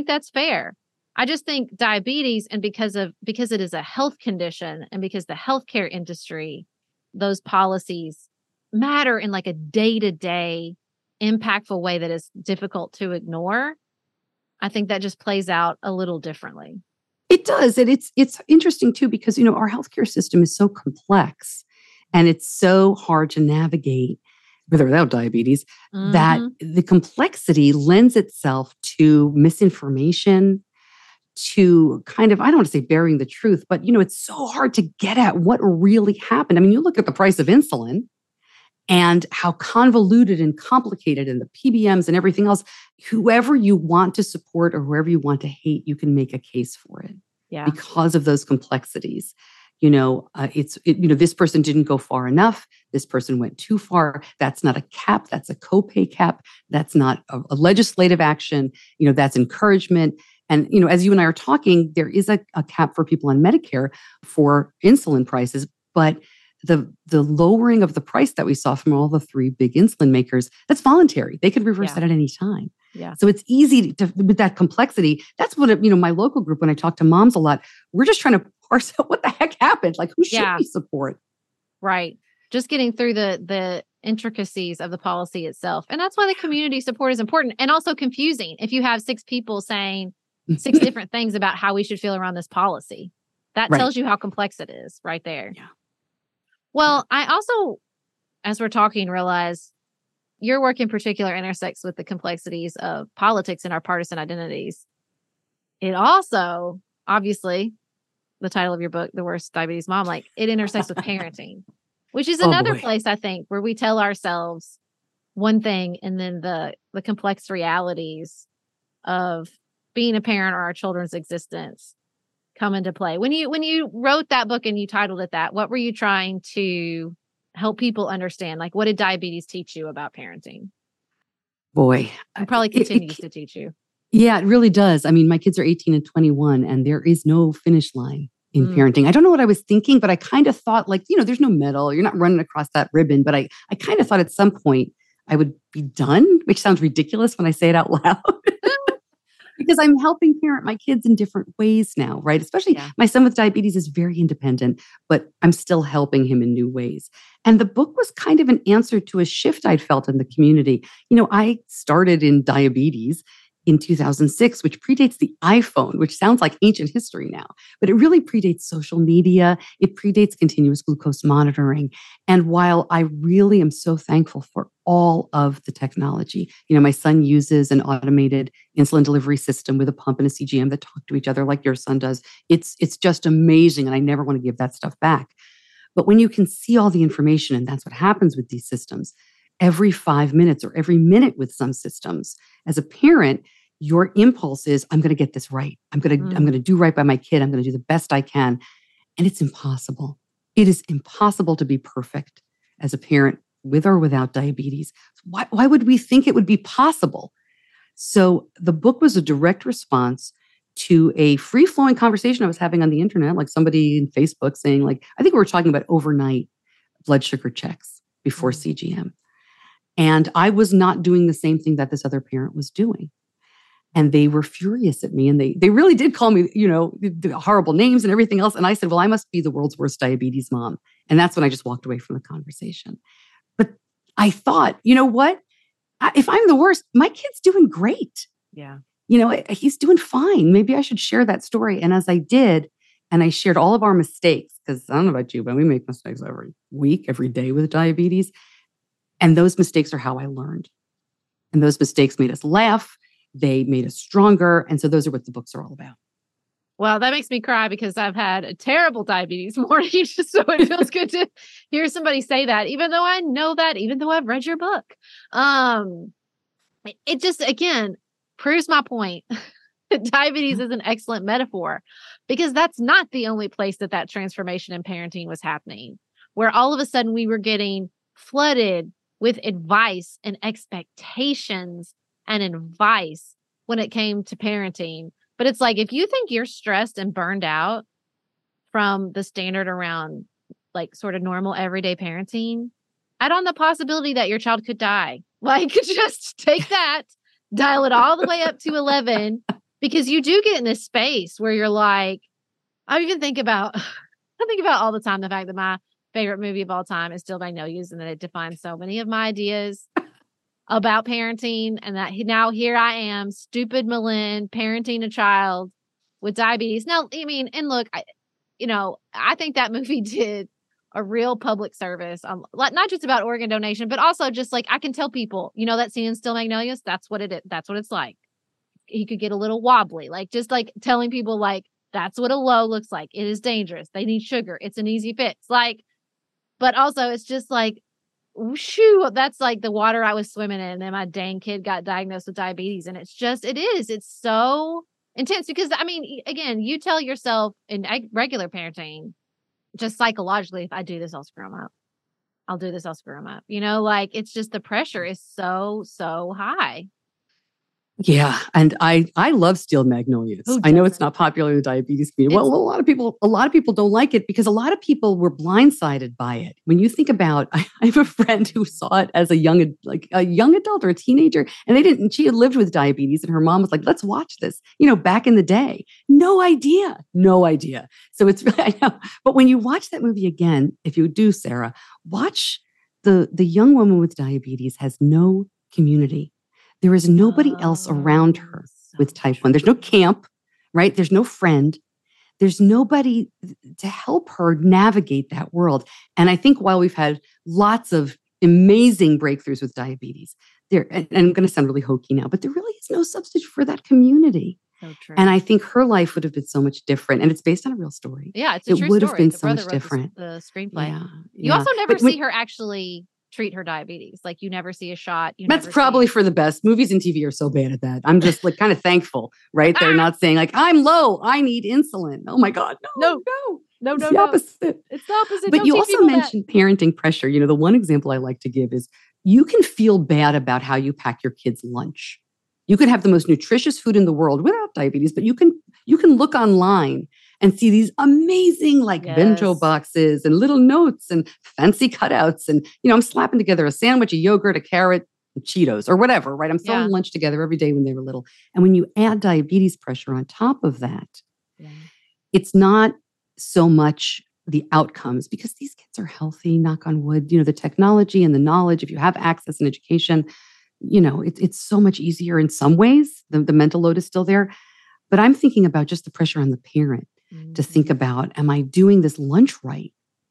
I just think diabetes, and because it is a health condition and because the healthcare industry, those policies matter in like a day-to-day impactful way that is difficult to ignore. I think that just plays out a little differently.
It does. And it's interesting too, because, our healthcare system is so complex and it's so hard to navigate with or without diabetes, that the complexity lends itself to misinformation, to kind of, I don't want to say burying the truth, but, it's so hard to get at what really happened. I mean, you look at the price of insulin and how convoluted and complicated, and the PBMs and everything else. Whoever you want to support or whoever you want to hate, you can make a case for it because of those complexities. This person didn't go far enough. This person went too far. That's not a cap. That's a copay cap. That's not a legislative action. That's encouragement. And, as you and I are talking, there is a cap for people on Medicare for insulin prices, but the lowering of the price that we saw from all the three big insulin makers, that's voluntary. They could reverse that at any time.
Yeah.
So it's easy to, with that complexity. That's what, my local group, when I talk to moms a lot, we're just trying to parse out what the heck happened. Like, who should we support?
Right. Just getting through the intricacies of the policy itself. And that's why the community support is important, and also confusing. If you have 6 people saying 6 different things about how we should feel around this policy, that tells you how complex it is right there.
Yeah.
Well, I also, as we're talking, realize your work in particular intersects with the complexities of politics and our partisan identities. It also, obviously, the title of your book, The Worst Diabetes Mom, like it intersects with parenting, which is another place, I think, where we tell ourselves one thing and then the complex realities of being a parent or our children's existence come into play. When you wrote that book and you titled it that, what were you trying to help people understand? Like, what did diabetes teach you about parenting?
Boy,
it probably continues to teach you.
Yeah, it really does. I mean, my kids are 18 and 21, and there is no finish line in parenting. I don't know what I was thinking, but I kind of thought, like, there's no medal. You're not running across that ribbon. But I kind of thought at some point I would be done, which sounds ridiculous when I say it out loud. Because I'm helping parent my kids in different ways now, right? Especially my son with diabetes is very independent, but I'm still helping him in new ways. And the book was kind of an answer to a shift I'd felt in the community. I started in diabetes in 2006, which predates the iPhone, which sounds like ancient history now, but it really predates social media. It predates continuous glucose monitoring. And while I really am so thankful for all of the technology, my son uses an automated insulin delivery system with a pump and a CGM that talk to each other like your son does. It's just amazing. And I never want to give that stuff back. But when you can see all the information, and that's what happens with these systems, every 5 minutes or every minute with some systems, as a parent, your impulse is, I'm going to get this right. I'm going to do right by my kid. I'm going to do the best I can. And it's impossible. It is impossible to be perfect as a parent with or without diabetes. Why would we think it would be possible? So the book was a direct response to a free-flowing conversation I was having on the internet, like somebody in Facebook saying, like, I think we were talking about overnight blood sugar checks before CGM. And I was not doing the same thing that this other parent was doing. And they were furious at me. And they really did call me, the horrible names and everything else. And I said, well, I must be the world's worst diabetes mom. And that's when I just walked away from the conversation. But I thought, you know what? If I'm the worst, my kid's doing great.
Yeah.
He's doing fine. Maybe I should share that story. And as I did, and I shared all of our mistakes, because I don't know about you, but we make mistakes every week, every day with diabetes. And those mistakes are how I learned. And those mistakes made us laugh. They made us stronger. And so those are what the books are all about.
Well, that makes me cry because I've had a terrible diabetes morning. So it feels good to hear somebody say that, even though I know that, even though I've read your book. It just, again, proves my point. Diabetes is an excellent metaphor, because that's not the only place that transformation in parenting was happening, where all of a sudden we were getting flooded with advice and expectations and advice when it came to parenting. But it's like, if you think you're stressed and burned out from the standard around like sort of normal everyday parenting, add on the possibility that your child could die. Like, just take that, dial it all the way up to 11, because you do get in this space where you're like, I think about all the time the fact that my favorite movie of all time is still Magnolias, and that it defines so many of my ideas about parenting, and that now here I am, stupid Malin, parenting a child with diabetes. Now, I mean, and look, I think that movie did a real public service, not just about organ donation, but also just like, I can tell people, that scene in Still Magnolias, that's what it is. That's what it's like. He could get a little wobbly, like just like telling people like, that's what a low looks like. It is dangerous. They need sugar. It's an easy fix. Like, but also it's just like, shoo, that's like the water I was swimming in. And then my dang kid got diagnosed with diabetes. And it's so intense because, I mean, again, you tell yourself in regular parenting, just psychologically, if I do this, I'll screw them up. I'll do this, I'll screw them up. Like it's just the pressure is so, so high.
Yeah. And I love Steel Magnolias. I know it's not popular in the diabetes community. Well, a lot of people don't like it because a lot of people were blindsided by it. When you think about, I have a friend who saw it as a young adult or a teenager, and she had lived with diabetes, and her mom was like, let's watch this, back in the day. No idea. So it's really, I know. But when you watch that movie again, if you do, Sarah, watch the young woman with diabetes has no community. There is nobody else around her with type 1. There's no camp, right? There's no friend. There's nobody to help her navigate that world. And I think while we've had lots of amazing breakthroughs with diabetes, and I'm going to sound really hokey now, but there really is no substitute for that community.
So true.
And I think her life would have been so much different. And it's based on a real story.
Yeah, it's a true story. It would have been so much different. The screenplay. Yeah, you also never see her actually treat her diabetes. Like you never see a shot.
That's probably for the best. Movies and TV are so bad at that. I'm just like kind of thankful, right? They're not saying like, I'm low, I need insulin. Oh my God. No. It's the opposite.
It's the opposite.
But you also mentioned parenting pressure. The one example I like to give is you can feel bad about how you pack your kids' lunch. You could have the most nutritious food in the world without diabetes, but you can look online and see these amazing bento boxes and little notes and fancy cutouts. And, I'm slapping together a sandwich, a yogurt, a carrot, and Cheetos or whatever, right? I'm throwing lunch together every day when they were little. And when you add diabetes pressure on top of that, it's not so much the outcomes because these kids are healthy, knock on wood, the technology and the knowledge, if you have access and education, it's so much easier in some ways. The mental load is still there. But I'm thinking about just the pressure on the parent to think about, am I doing this lunch right?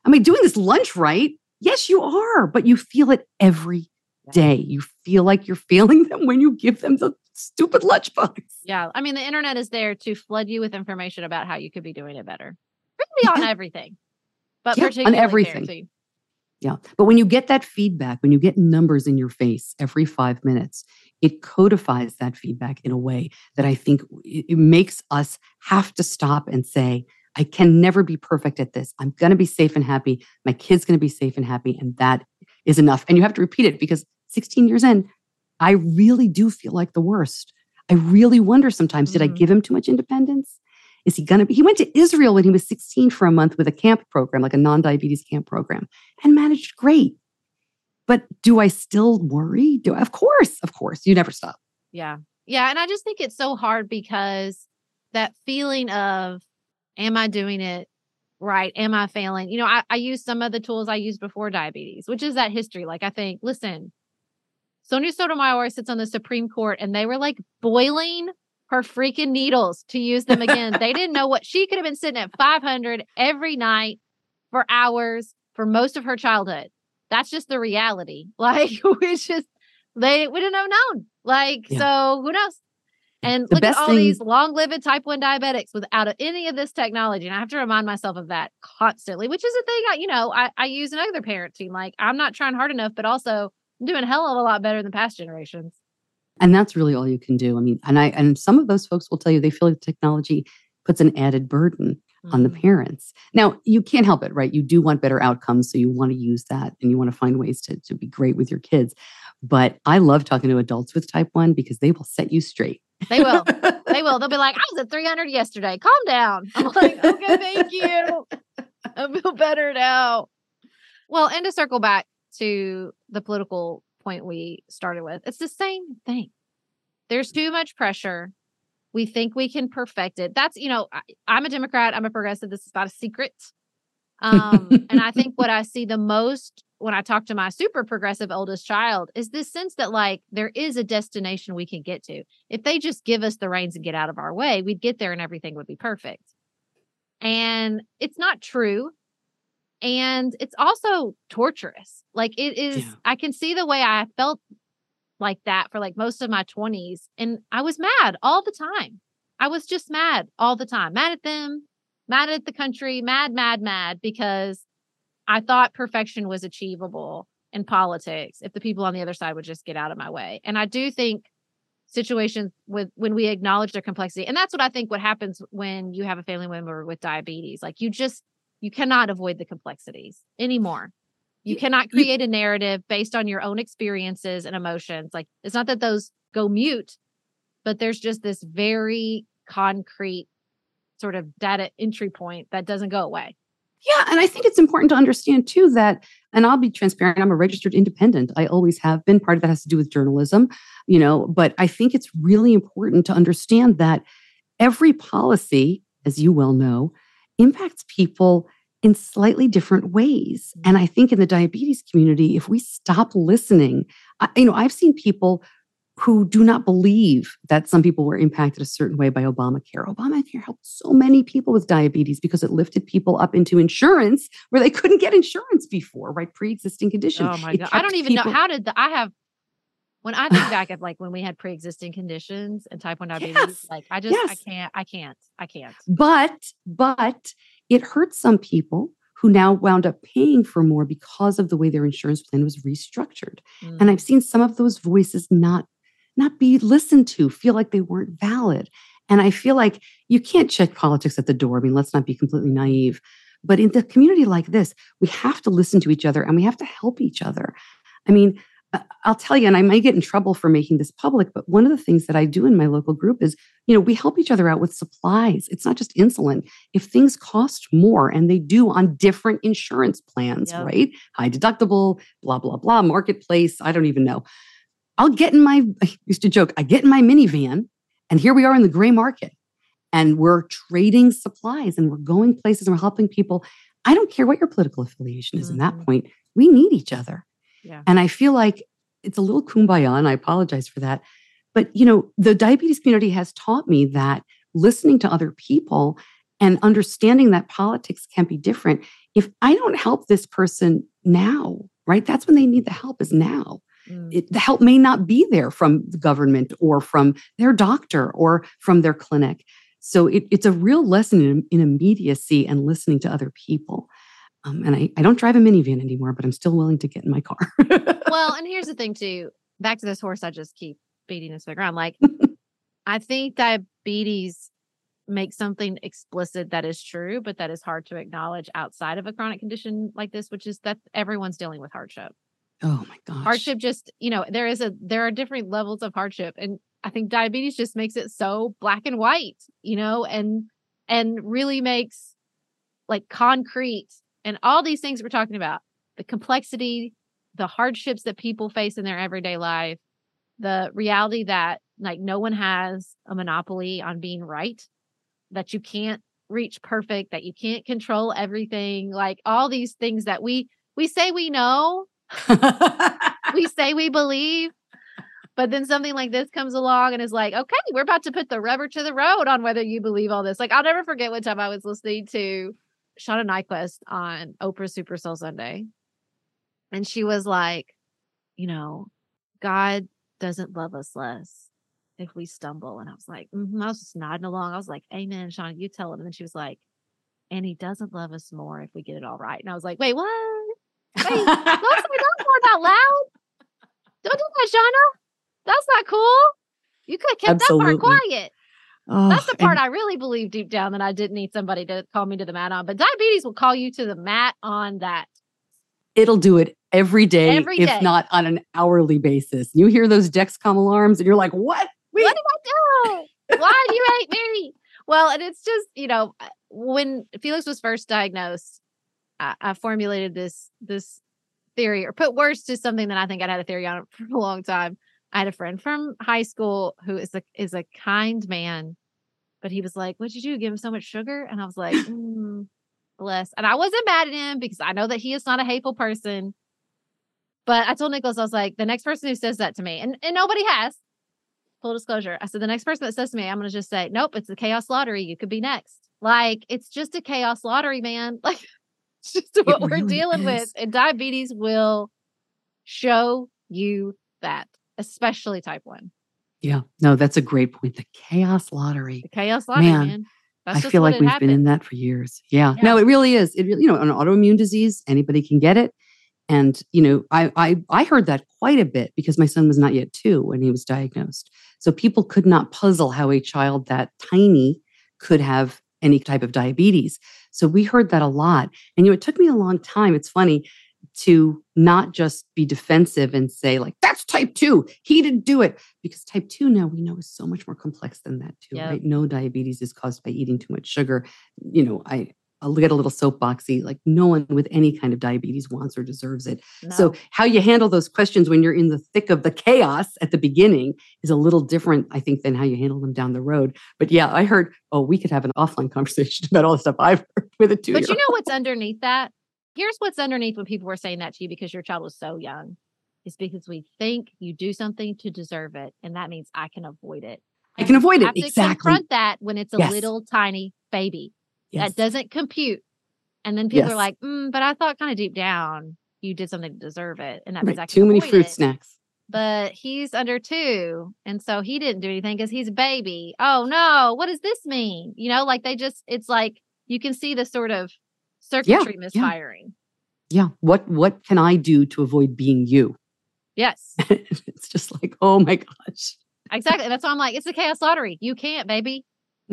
Yes, you are, but you feel it every day. You feel like you're failing them when you give them the stupid lunchbox.
Yeah. I mean, the internet is there to flood you with information about how you could be doing it better. Really on everything, but particularly on everything. Parenting.
Yeah. But when you get that feedback, when you get numbers in your face every 5 minutes, it codifies that feedback in a way that I think it makes us have to stop and say, I can never be perfect at this. I'm going to be safe and happy. My kid's going to be safe and happy. And that is enough. And you have to repeat it because 16 years in, I really do feel like the worst. I really wonder sometimes, did I give him too much independence? Is he going to be? He went to Israel when he was 16 for a month with a camp program, like a non-diabetes camp program, and managed great. But do I still worry? Of course. You never stop.
Yeah. Yeah. And I just think it's so hard because that feeling of, am I doing it right? Am I failing? I use some of the tools I used before diabetes, which is that history. Like I think, listen, Sonia Sotomayor sits on the Supreme Court and they were like boiling her freaking needles to use them again. They didn't know what she could have been sitting at 500 every night for hours for most of her childhood. That's just the reality. Like we wouldn't have known. So who knows? And look at all these long-lived type 1 diabetics without any of this technology. And I have to remind myself of that constantly, which is a thing I use in other parenting. Like I'm not trying hard enough, but also I'm doing a hell of a lot better than past generations.
And that's really all you can do. I mean, and some of those folks will tell you they feel like technology puts an added burden. on the parents. Now, you can't help it, right? You do want better outcomes, so you want to use that and you want to find ways to be great with your kids. But I love talking to adults with type 1 because they will set you straight.
They will. They will. They'll be like, I was at 300 yesterday. Calm down. I'm like, okay, thank you. I feel better now. Well, and to circle back to the political point we started with, it's the same thing. There's too much pressure. We think we can perfect it. That's, I'm a Democrat. I'm a progressive. This is not a secret. And I think what I see the most when I talk to my super progressive oldest child is this sense that like there is a destination we can get to. If they just give us the reins and get out of our way, we'd get there and everything would be perfect. And it's not true. And it's also torturous. Like it is, I can see the way I felt like that for like most of my 20s. And I was mad all the time. I was just mad all the time. Mad at them, mad at the country, mad, because I thought perfection was achievable in politics if the people on the other side would just get out of my way. And I do think situations when we acknowledge their complexity, and that's what I think what happens when you have a family member with diabetes, like you cannot avoid the complexities anymore. You cannot create a narrative based on your own experiences and emotions. Like, it's not that those go mute, but there's just this very concrete sort of data entry point that doesn't go away.
Yeah. And I think it's important to understand too that, and I'll be transparent, I'm a registered independent. I always have been. Part of that has to do with journalism, but I think it's really important to understand that every policy, as you well know, impacts people in slightly different ways. And I think in the diabetes community, if we stop listening, I've seen people who do not believe that some people were impacted a certain way by Obamacare. Obamacare helped so many people with diabetes because it lifted people up into insurance where they couldn't get insurance before, right? Pre-existing condition.
Oh my God. I don't even know when I think back of like when we had pre-existing conditions and type 1 diabetes, like I can't.
But it hurt some people who now wound up paying for more because of the way their insurance plan was restructured. And I've seen some of those voices not be listened to, feel like they weren't valid. And I feel like you can't check politics at the door. I mean, let's not be completely naive. But in the community like this, we have to listen to each other and we have to help each other. I mean, I'll tell you, and I might get in trouble for making this public, but one of the things that I do in my local group is, we help each other out with supplies. It's not just insulin. If things cost more, and they do on different insurance plans, right? High deductible, blah, blah, blah, marketplace, I don't even know. I used to joke, I get in my minivan, and here we are in the gray market, and we're trading supplies, and we're going places, and we're helping people. I don't care what your political affiliation is in that point. We need each other. Yeah. And I feel like it's a little kumbaya, and I apologize for that. But, the diabetes community has taught me that listening to other people and understanding that politics can be different. If I don't help this person now, right, that's when they need the help is now. The help may not be there from the government or from their doctor or from their clinic. So it's a real lesson in immediacy and listening to other people. And I don't drive a minivan anymore, but I'm still willing to get in my car.
Well, and here's the thing too, back to this horse I just keep beating this to the ground. Like, I think diabetes makes something explicit that is true, but that is hard to acknowledge outside of a chronic condition like this, which is that everyone's dealing with hardship.
Oh my gosh.
Hardship just, there are different levels of hardship. And I think diabetes just makes it so black and white, and really makes like concrete and all these things we're talking about, the complexity, the hardships that people face in their everyday life, the reality that like no one has a monopoly on being right, that you can't reach perfect, that you can't control everything, like all these things that we say we know, we say we believe, but then something like this comes along and is like, okay, we're about to put the rubber to the road on whether you believe all this. Like, I'll never forget one time I was listening to Shauna Nyquist on Oprah's Super Soul Sunday. And she was like, God doesn't love us less if we stumble. And I was like, I was just nodding along. I was like, amen, Shauna, you tell him. And then she was like, and he doesn't love us more if we get it all right. And I was like, wait, what? Wait, don't say that word out loud. Don't do that, Shauna. That's not cool. You could have kept that part quiet. That's the part I really believe deep down that I didn't need somebody to call me to the mat on. But diabetes will call you to the mat on that.
It'll do it every day, if not on an hourly basis. You hear those Dexcom alarms and you're like, what?
What did I do? Why do you hate me? Well, and it's just, when Felix was first diagnosed, I formulated this theory, or put words to something that I think I'd had a theory on for a long time. I had a friend from high school who is a kind man, but he was like, "What'd you do? Give him so much sugar?" And I was like, bless. And I wasn't mad at him because I know that he is not a hateful person. But I told Nicholas, I was like, the next person who says that to me, and nobody has, full disclosure, I said, the next person that says to me, I'm going to just say, nope, it's the chaos lottery. You could be next. Like, it's just a chaos lottery, man. Like, it's just what we're dealing with. And diabetes will show you that, especially type 1.
Yeah. No, that's a great point. The chaos lottery.
The chaos lottery, man.
I feel like we've been in that for years. Yeah. No, it really is. It really, an autoimmune disease, anybody can get it. And, I heard that quite a bit because my son was not yet 2 when he was diagnosed. So people could not puzzle how a child that tiny could have any type of diabetes. So we heard that a lot. And, it took me a long time. It's funny to not just be defensive and say like, that's type 2. He didn't do it. Because type 2 now we know is so much more complex than that too, right? No diabetes is caused by eating too much sugar. I'll get a little soapboxy, like no one with any kind of diabetes wants or deserves it. No. So how you handle those questions when you're in the thick of the chaos at the beginning is a little different, I think, than how you handle them down the road. But yeah, I heard, we could have an offline conversation about all the stuff I've heard with a 2-year-old.
But you know what's underneath that? Here's what's underneath when people were saying that to you because your child was so young. It's because we think you do something to deserve it. And that means I can avoid it.
I can avoid it.
Exactly. You have to confront that when it's a little tiny baby. That doesn't compute. And then people are like, but I thought kind of deep down you did something to deserve it. And that means I can
too many
avoid
fruit
it.
snacks.
But he's under 2. And so he didn't do anything because he's a baby. Oh no, what does this mean? Like it's like you can see the sort of circuitry misfiring.
Yeah. What can I do to avoid being you?
Yes.
It's just like, oh my gosh.
Exactly. That's why I'm like, it's a chaos lottery. You can't, baby.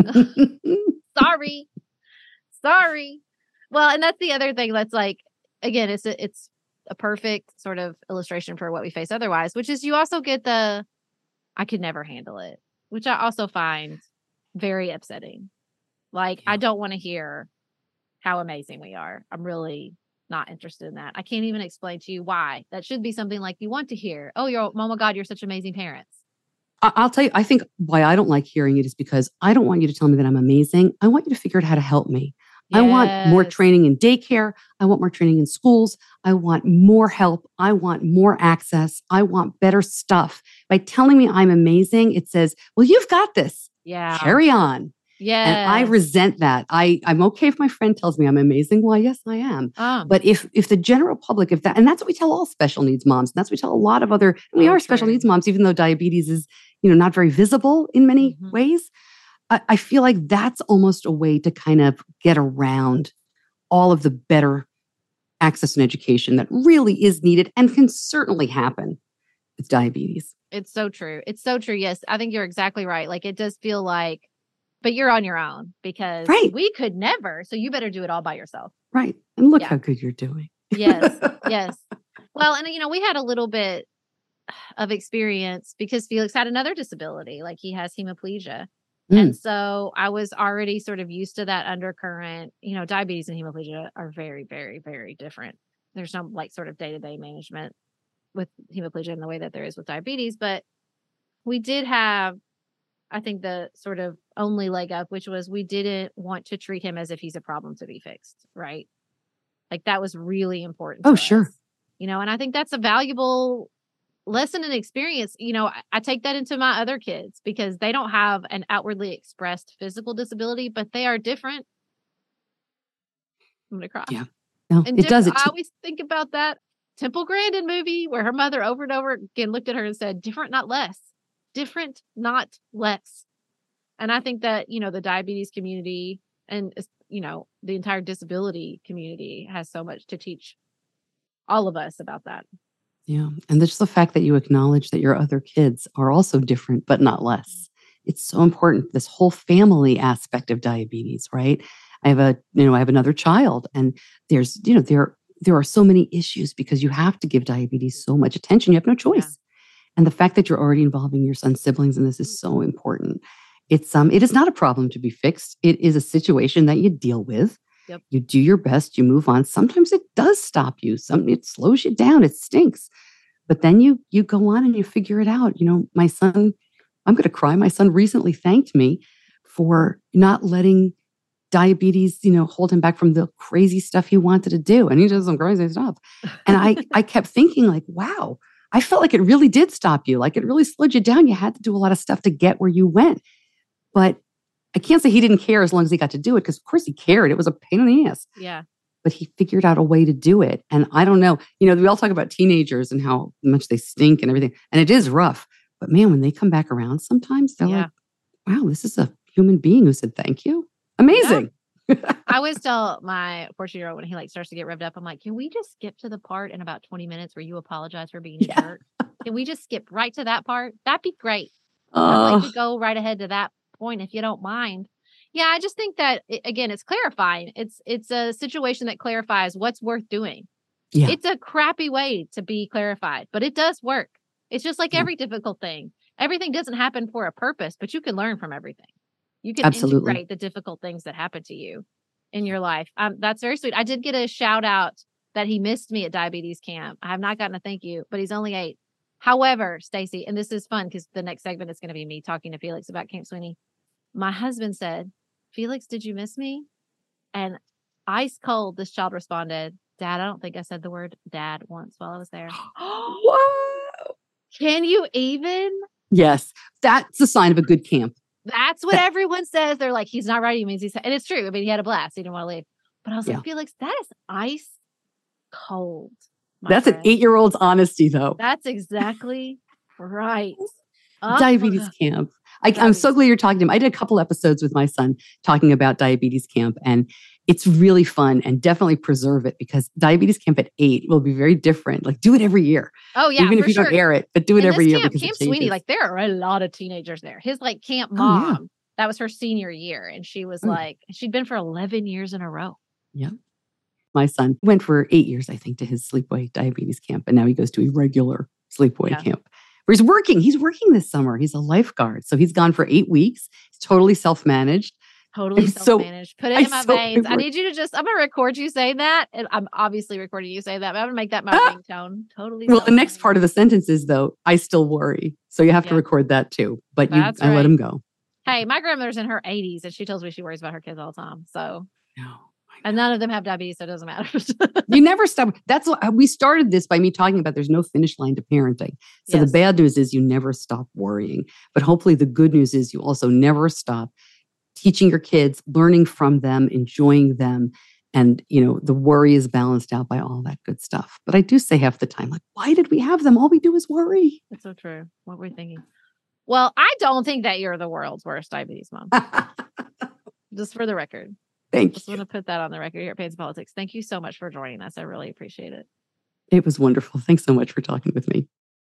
Sorry. Well, and that's the other thing that's like, again, it's a perfect sort of illustration for what we face otherwise, which is you also get I could never handle it, which I also find very upsetting. Like, I don't want to hear how amazing we are. I'm really not interested in that. I can't even explain to you why. That should be something like you want to hear. Oh, oh my God, you're such amazing parents.
I'll tell you, I think why I don't like hearing it is because I don't want you to tell me that I'm amazing. I want you to figure out how to help me. Yes. I want more training in daycare. I want more training in schools. I want more help. I want more access. I want better stuff. By telling me I'm amazing, it says, well, you've got this.
Yeah.
Carry on.
Yeah.
And I resent that. I'm okay if my friend tells me I'm amazing. Why, yes, I am. But if the general public, and that's what we tell all special needs moms, and that's what we tell a lot of other, and we are special needs moms, even though diabetes is, not very visible in many ways. I feel like that's almost a way to kind of get around all of the better access and education that really is needed and can certainly happen with diabetes.
It's so true. It's so true. Yes, I think you're exactly right. Like, it does feel like, but you're on your own because we could never. So you better do it all by yourself.
Right. And look how good you're doing.
Yes. Yes. Well, and we had a little bit of experience because Felix had another disability. Like, he has hemiplegia. And so I was already sort of used to that undercurrent. Diabetes and hemiplegia are very, very, very different. There's no like sort of day-to-day management with hemiplegia in the way that there is with diabetes. But we did have, I think, the sort of only leg up, which was we didn't want to treat him as if he's a problem to be fixed. Right. Like, that was really important.
Oh, sure.
Us. And I think that's a valuable lesson and experience. I take that into my other kids because they don't have an outwardly expressed physical disability, but they are different. I'm going to cry.
Yeah. No,
and
it does.
I always think about that Temple Grandin movie where her mother over and over again looked at her and said, different, not less. Different, not less. And I think that, the diabetes community and, the entire disability community has so much to teach all of us about that.
Yeah. And just the fact that you acknowledge that your other kids are also different, but not less, it's so important. This whole family aspect of diabetes, right? I have another child, and there are so many issues because you have to give diabetes so much attention. You have no choice. Yeah. And the fact that you're already involving your son's siblings in this is so important. It is not a problem to be fixed. It is a situation that you deal with. Yep. You do your best, you move on. Sometimes it does stop you. It slows you down. It stinks. But then you go on and you figure it out. My son, I'm going to cry. My son recently thanked me for not letting diabetes, hold him back from the crazy stuff he wanted to do. And he does some crazy stuff. And I kept thinking like, wow, I felt like it really did stop you. Like it really slowed you down. You had to do a lot of stuff to get where you went. But I can't say he didn't care as long as he got to do it, because of course he cared. It was a pain in the ass.
Yeah.
But he figured out a way to do it. And I don't know, we all talk about teenagers and how much they stink and everything. And it is rough. But man, when they come back around, sometimes they're like, wow, this is a human being who said thank you. Amazing.
Yeah. I always tell my 14-year-old when he starts to get revved up, I'm like, can we just skip to the part in about 20 minutes where you apologize for being a jerk? Can we just skip right to that part? That'd be great. I'd like to go right ahead to that point if you don't mind. Yeah, I just think that again, it's clarifying. It's a situation that clarifies what's worth doing. Yeah. It's a crappy way to be clarified, but it does work. It's just like every difficult thing. Everything doesn't happen for a purpose, but you can learn from everything. You can integrate the difficult things that happen to you in your life. That's very sweet. I did get a shout out that he missed me at diabetes camp. I have not gotten a thank you, but he's only 8. However, Stacey, and this is fun because the next segment is going to be me talking to Felix about Camp Sweeney. My husband said, Felix, did you miss me? And ice cold, this child responded, Dad, I don't think I said the word dad once while I was there.
Whoa.
Can you even?
Yes. That's a sign of a good camp.
That's what everyone says. They're like, he's not ready. It means and it's true. I mean, he had a blast. He didn't want to leave. But I was like, Felix, that is ice cold.
That's friend. An 8-year-old's honesty, though.
That's exactly right.
Diabetes camp. I'm so glad you're talking to him. I did a couple episodes with my son talking about diabetes camp, and it's really fun, and definitely preserve it, because diabetes camp at 8 will be very different. Like, do it every year.
Oh yeah.
Even if you don't air it, but do it every year.
Camp Sweeney, like there are a lot of teenagers there. His camp mom, that was her senior year. And she was she'd been for 11 years in a row.
Yeah. My son went for 8 years, I think, to his sleepaway diabetes camp. And now he goes to a regular sleepaway camp. He's working this summer. He's a lifeguard. So he's gone for 8 weeks. He's totally self-managed.
Put it in my veins. I need you to I'm going to record you saying that. And I'm obviously recording you saying that, but I'm going to make that my ringtone. Totally.
Well, the next part of the sentence is, though, I still worry. So you have to record that too. But I let him go.
Hey, my grandmother's in her 80s and she tells me she worries about her kids all the time. So. No. And none of them have diabetes, so it doesn't matter.
You never stop. That's what we started this by me talking about. There's no finish line to parenting. So the bad news is you never stop worrying. But hopefully the good news is you also never stop teaching your kids, learning from them, enjoying them. And, the worry is balanced out by all that good stuff. But I do say half the time, like, why did we have them? All we do is worry.
That's so true. What we're thinking. Well, I don't think that you're the world's worst diabetes mom. Just for the record.
Thank you.
Just want to put that on the record here at Pants and Politics. Thank you so much for joining us. I really appreciate it.
It was wonderful. Thanks so much for talking with me.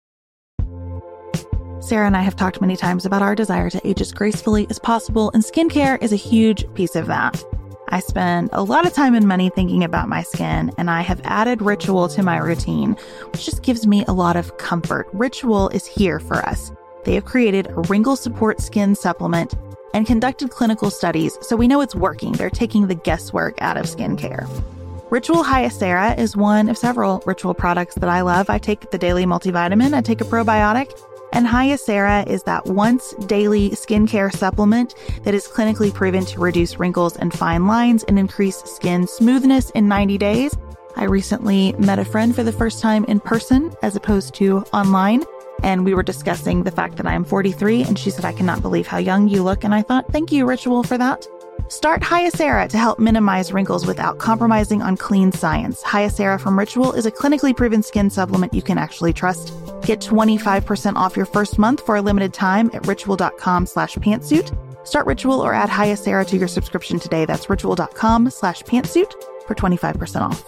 Sarah and I have talked many times about our desire to age as gracefully as possible, and skincare is a huge piece of that. I spend a lot of time and money thinking about my skin, and I have added Ritual to my routine, which just gives me a lot of comfort. Ritual is here for us. They have created a wrinkle support skin supplement and conducted clinical studies, so we know it's working. They're taking the guesswork out of skincare. Ritual Hyacera is one of several Ritual products that I love. I take the daily multivitamin, I take a probiotic, and Hyacera is that once daily skincare supplement that is clinically proven to reduce wrinkles and fine lines and increase skin smoothness in 90 days. I recently met a friend for the first time in person as opposed to online. And we were discussing the fact that I am 43, and she said, I cannot believe how young you look. And I thought, thank you, Ritual, for that. Start Hyacera to help minimize wrinkles without compromising on clean science. Hyacera from Ritual is a clinically proven skin supplement you can actually trust. Get 25% off your first month for a limited time at ritual.com/pantsuit. Start Ritual or add Hyacera to your subscription today. That's ritual.com/pantsuit for 25% off.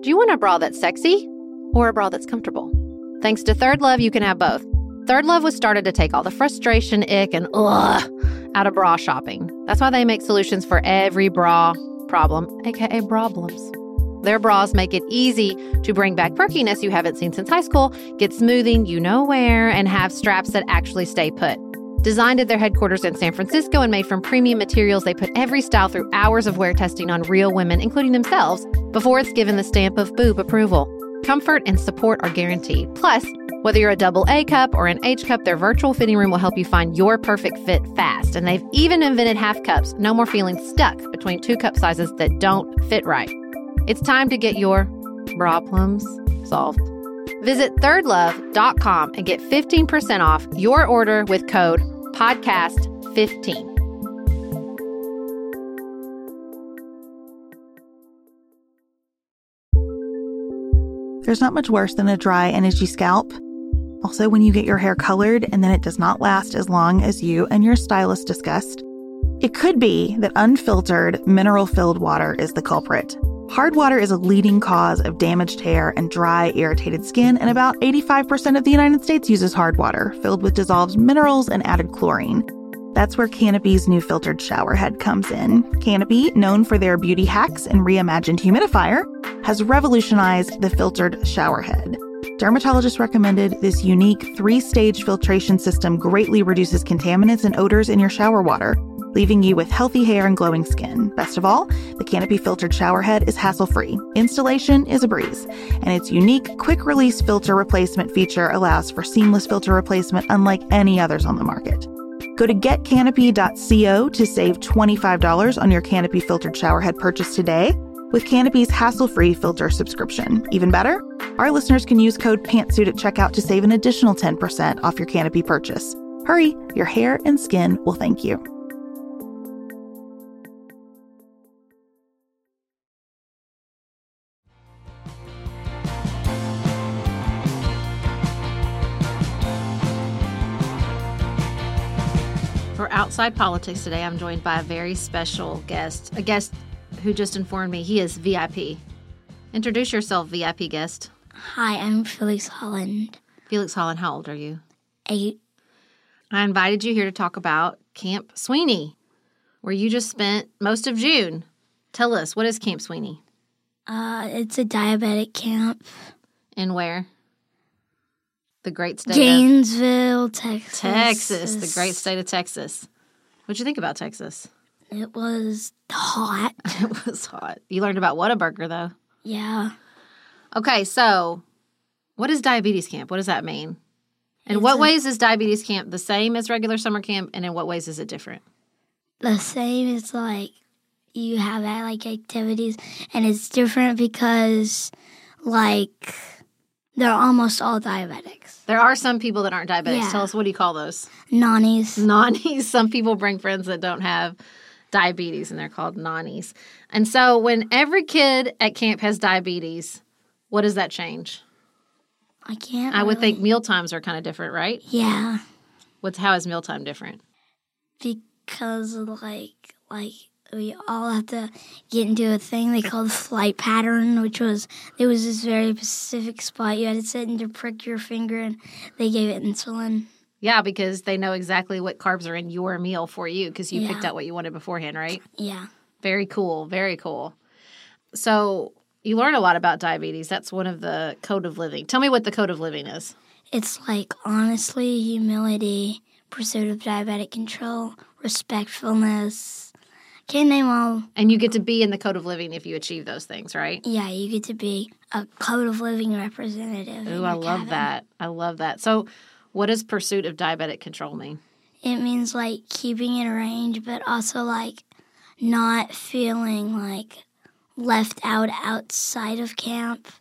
Do you want a bra that's sexy or a bra that's comfortable? Thanks to Third Love, you can have both. Third Love was started to take all the frustration, ick, and out of bra shopping. That's why they make solutions for every bra problem, aka problems. Their bras make it easy to bring back perkiness you haven't seen since high school, get smoothing you know where, and have straps that actually stay put. Designed at their headquarters in San Francisco and made from premium materials, they put every style through hours of wear testing on real women, including themselves, before it's given the stamp of boob approval. Comfort and support are guaranteed. Plus, whether you're a double A cup or an H cup, their virtual fitting room will help you find your perfect fit fast. And they've even invented half cups. No more feeling stuck between 2 cup sizes that don't fit right. It's time to get your problems solved. Visit thirdlove.com and get 15% off your order with code podcast15.
There's not much worse than a dry and itchy scalp. Also, when you get your hair colored and then it does not last as long as you and your stylist discussed. It could be that unfiltered, mineral-filled water is the culprit. Hard water is a leading cause of damaged hair and dry, irritated skin, and about 85% of the United States uses hard water, filled with dissolved minerals and added chlorine. That's where Canopy's new filtered shower head comes in. Canopy, known for their beauty hacks and reimagined humidifier, has revolutionized the filtered shower head. Dermatologists recommended this unique 3-stage filtration system greatly reduces contaminants and odors in your shower water, leaving you with healthy hair and glowing skin. Best of all, the Canopy filtered shower head is hassle-free. Installation is a breeze, and its unique quick-release filter replacement feature allows for seamless filter replacement unlike any others on the market. Go to getcanopy.co to save $25 on your Canopy filtered shower head purchase today with Canopy's hassle-free filter subscription. Even better, our listeners can use code PANTSUIT at checkout to save an additional 10% off your Canopy purchase. Hurry, your hair and skin will thank you.
For Outside Politics today, I'm joined by a very special guest, a guest who just informed me he is VIP. Introduce yourself, VIP guest.
Hi, I'm Felix Holland.
Felix Holland, how old are you?
8.
I invited you here to talk about Camp Sweeney, where you just spent most of June. Tell us, what is Camp Sweeney?
It's a diabetic camp.
And where? The great state
Gainesville, Texas.
Texas, the great state of Texas. What'd you think about Texas?
It was hot.
It was hot. You learned about Whataburger, though.
Yeah.
Okay, so what is diabetes camp? What does that mean? In what ways is diabetes camp the same as regular summer camp, and in what ways is it different?
The same is like you have like activities, and it's different because like they're almost all diabetics.
There are some people that aren't diabetics.
Yeah.
Tell us, what do you call those?
Nonnies.
Nonnies. Some people bring friends that don't have diabetes, and they're called nonnies. And so when every kid at camp has diabetes, what does that change? I would think meal times are kind of different, right?
Yeah.
How is mealtime different?
Because like we all have to get into a thing they call the flight pattern, which was there was this very specific spot you had to sit and to prick your finger, and they gave it insulin.
Yeah, because they know exactly what carbs are in your meal for you because you picked out what you wanted beforehand, right?
Yeah.
Very cool. Very cool. So you learn a lot about diabetes. That's one of the code of living. Tell me what the code of living is.
It's like honesty, humility, pursuit of diabetic control, respectfulness. Can't name all.
And you get to be in the code of living if you achieve those things, right?
Yeah, you get to be a code of living representative.
Ooh, I love that. I love that. So what does pursuit of diabetic control mean?
It means like keeping in range, but also like not feeling like left outside of camp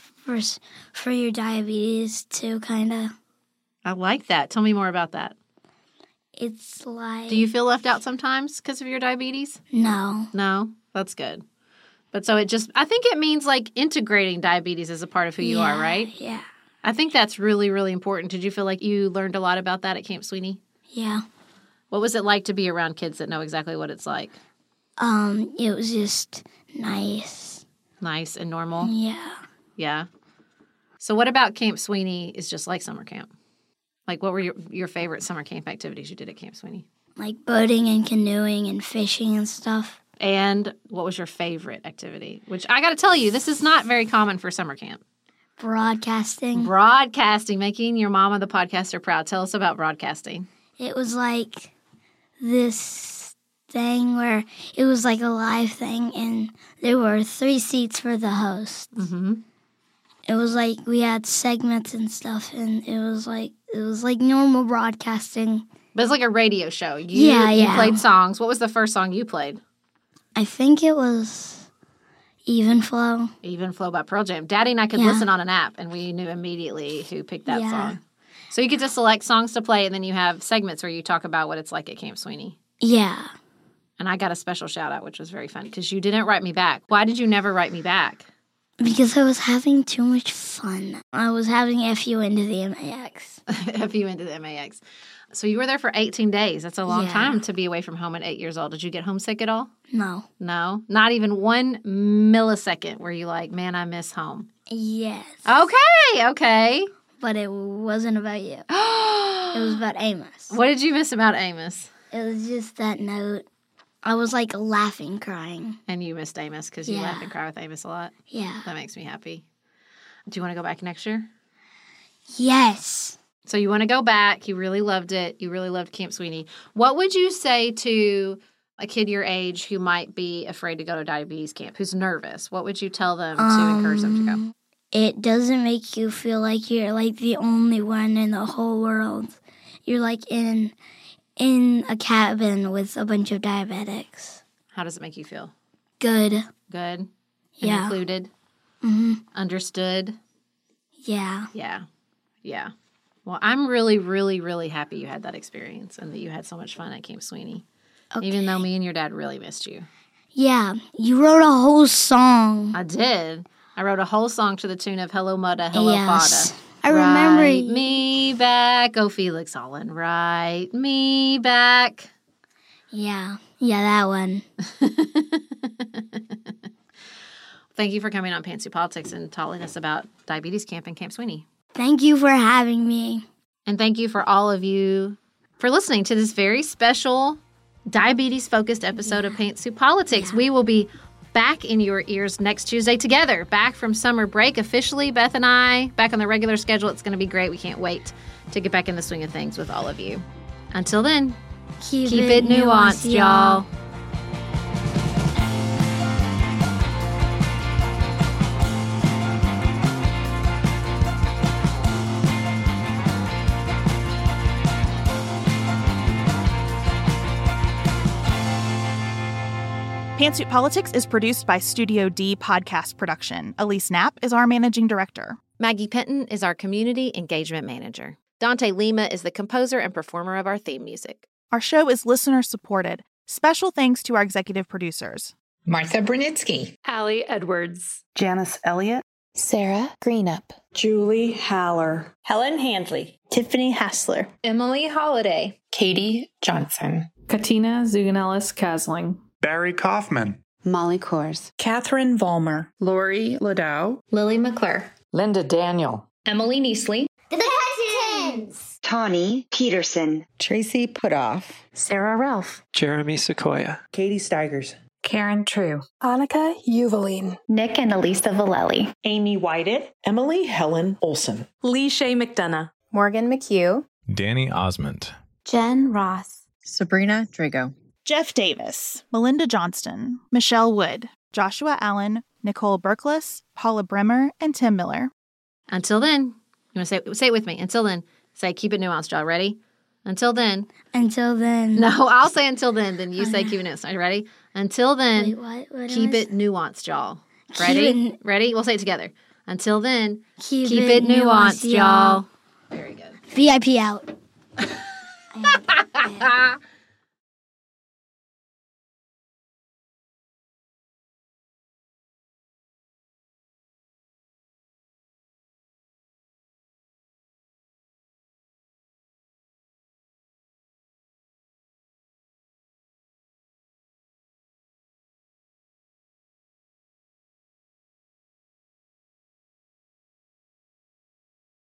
for your diabetes too, kind of.
I like that. Tell me more about that.
It's like...
Do you feel left out sometimes because of your diabetes?
No.
No? That's good. But so I think it means like integrating diabetes as a part of who you are, right?
Yeah.
I think that's really, really important. Did you feel like you learned a lot about that at Camp Sweeney?
Yeah.
What was it like to be around kids that know exactly what it's like?
It was just nice.
Nice and normal?
Yeah.
Yeah. So what about Camp Sweeney is just like summer camp? Like, what were your favorite summer camp activities you did at Camp Sweeney?
Like boating and canoeing and fishing and stuff.
And what was your favorite activity? Which I got to tell you, this is not very common for summer camp.
Broadcasting.
Broadcasting, making your mama, the podcaster, proud. Tell us about broadcasting.
It was like this thing where it was like a live thing, and there were 3 seats for the host.
Mm-hmm.
It was like we had segments and stuff, and it was like normal broadcasting.
But it's like a radio show. You played songs. What was the first song you played?
I think it was Even Flow.
Even Flow by Pearl Jam. Daddy and I could listen on an app, and we knew immediately who picked that song. So you get to select songs to play, and then you have segments where you talk about what it's like at Camp Sweeney.
Yeah.
And I got a special shout out, which was very fun, because you didn't write me back. Why did you never write me back?
Because I was having too much fun. I was having FU into the MAX.
FU into the MAX. So you were there for 18 days. That's a long time to be away from home at 8 years old. Did you get homesick at all?
No.
No? Not even 1 millisecond were you like, man, I miss home?
Yes.
Okay.
But it wasn't about you. It was about Amos.
What did you miss about Amos?
It was just that note. I was like laughing, crying.
And you missed Amos because you laugh and cry with Amos a lot?
Yeah.
That makes me happy. Do you want to go back next year?
Yes.
So you want to go back. You really loved it. You really loved Camp Sweeney. What would you say to a kid your age who might be afraid to go to diabetes camp, who's nervous? What would you tell them to encourage them to go?
It doesn't make you feel like you're like the only one in the whole world. You're like in a cabin with a bunch of diabetics.
How does it make you feel?
Good.
Good? And
Yeah.
included?
Mm-hmm.
Understood?
Yeah.
Yeah. Well, I'm really, really, really happy you had that experience and that you had so much fun at Camp Sweeney.
Okay.
Even though me and your dad really missed you.
Yeah. You wrote a whole song.
I did. I wrote a whole song to the tune of Hello Mudda, Hello
Yes.
Fada.
I remember.
Write me back, oh Felix Holland, write me back.
Yeah, that one.
Thank you for coming on Pantsuit Politics and telling us about diabetes camp and Camp Sweeney.
Thank you for having me.
And thank you for all of you for listening to this very special diabetes-focused episode of Pantsuit Politics. We will be back in your ears next Tuesday together, back from summer break officially. Beth and I, back on the regular schedule. It's going to be great. We can't wait to get back in the swing of things with all of you. Until then, keep it nuanced, y'all.
Pantsuit Politics is produced by Studio D Podcast Production. Elise Knapp is our managing director.
Maggie Penton is our community engagement manager. Dante Lima is the composer and performer of our theme music.
Our show is listener supported. Special thanks to our executive producers:
Martha Brunitsky,
Allie Edwards,
Janice Elliott,
Sarah Greenup,
Julie Haller,
Helen Handley,
Tiffany Hassler,
Emily Holiday,
Katie Johnson,
Katina Zuganellis-Kasling,
Barry Kaufman,
Molly Kors,
Catherine Vollmer,
Lori Ladow,
Lily McClure,
Linda Daniel,
Emily Neasley,
The Hutchins,
Tawny Peterson,
Tracy Putoff,
Sarah Ralph,
Jeremy Sequoia,
Katie Steigers,
Karen True,
Annika Uvaline,
Nick and Elisa Vallely,
Amy Whited,
Emily Helen Olson,
Lee Shea McDonough,
Morgan McHugh,
Danny Osmond,
Jen Ross,
Sabrina Drago,
Jeff Davis, Melinda Johnston, Michelle Wood, Joshua Allen, Nicole Berkless, Paula Bremer, and Tim Miller.
Until then, you want to say it with me. Until then, say keep it nuanced, y'all. Ready? Until then.
Until then.
No, I'll say until then. Then you say keep it nuanced. Are you ready? Until then,
what
keep it nuanced, y'all. Ready? Ready? We'll say it together. Until then, keep it nuanced, y'all. Very good.
VIP out.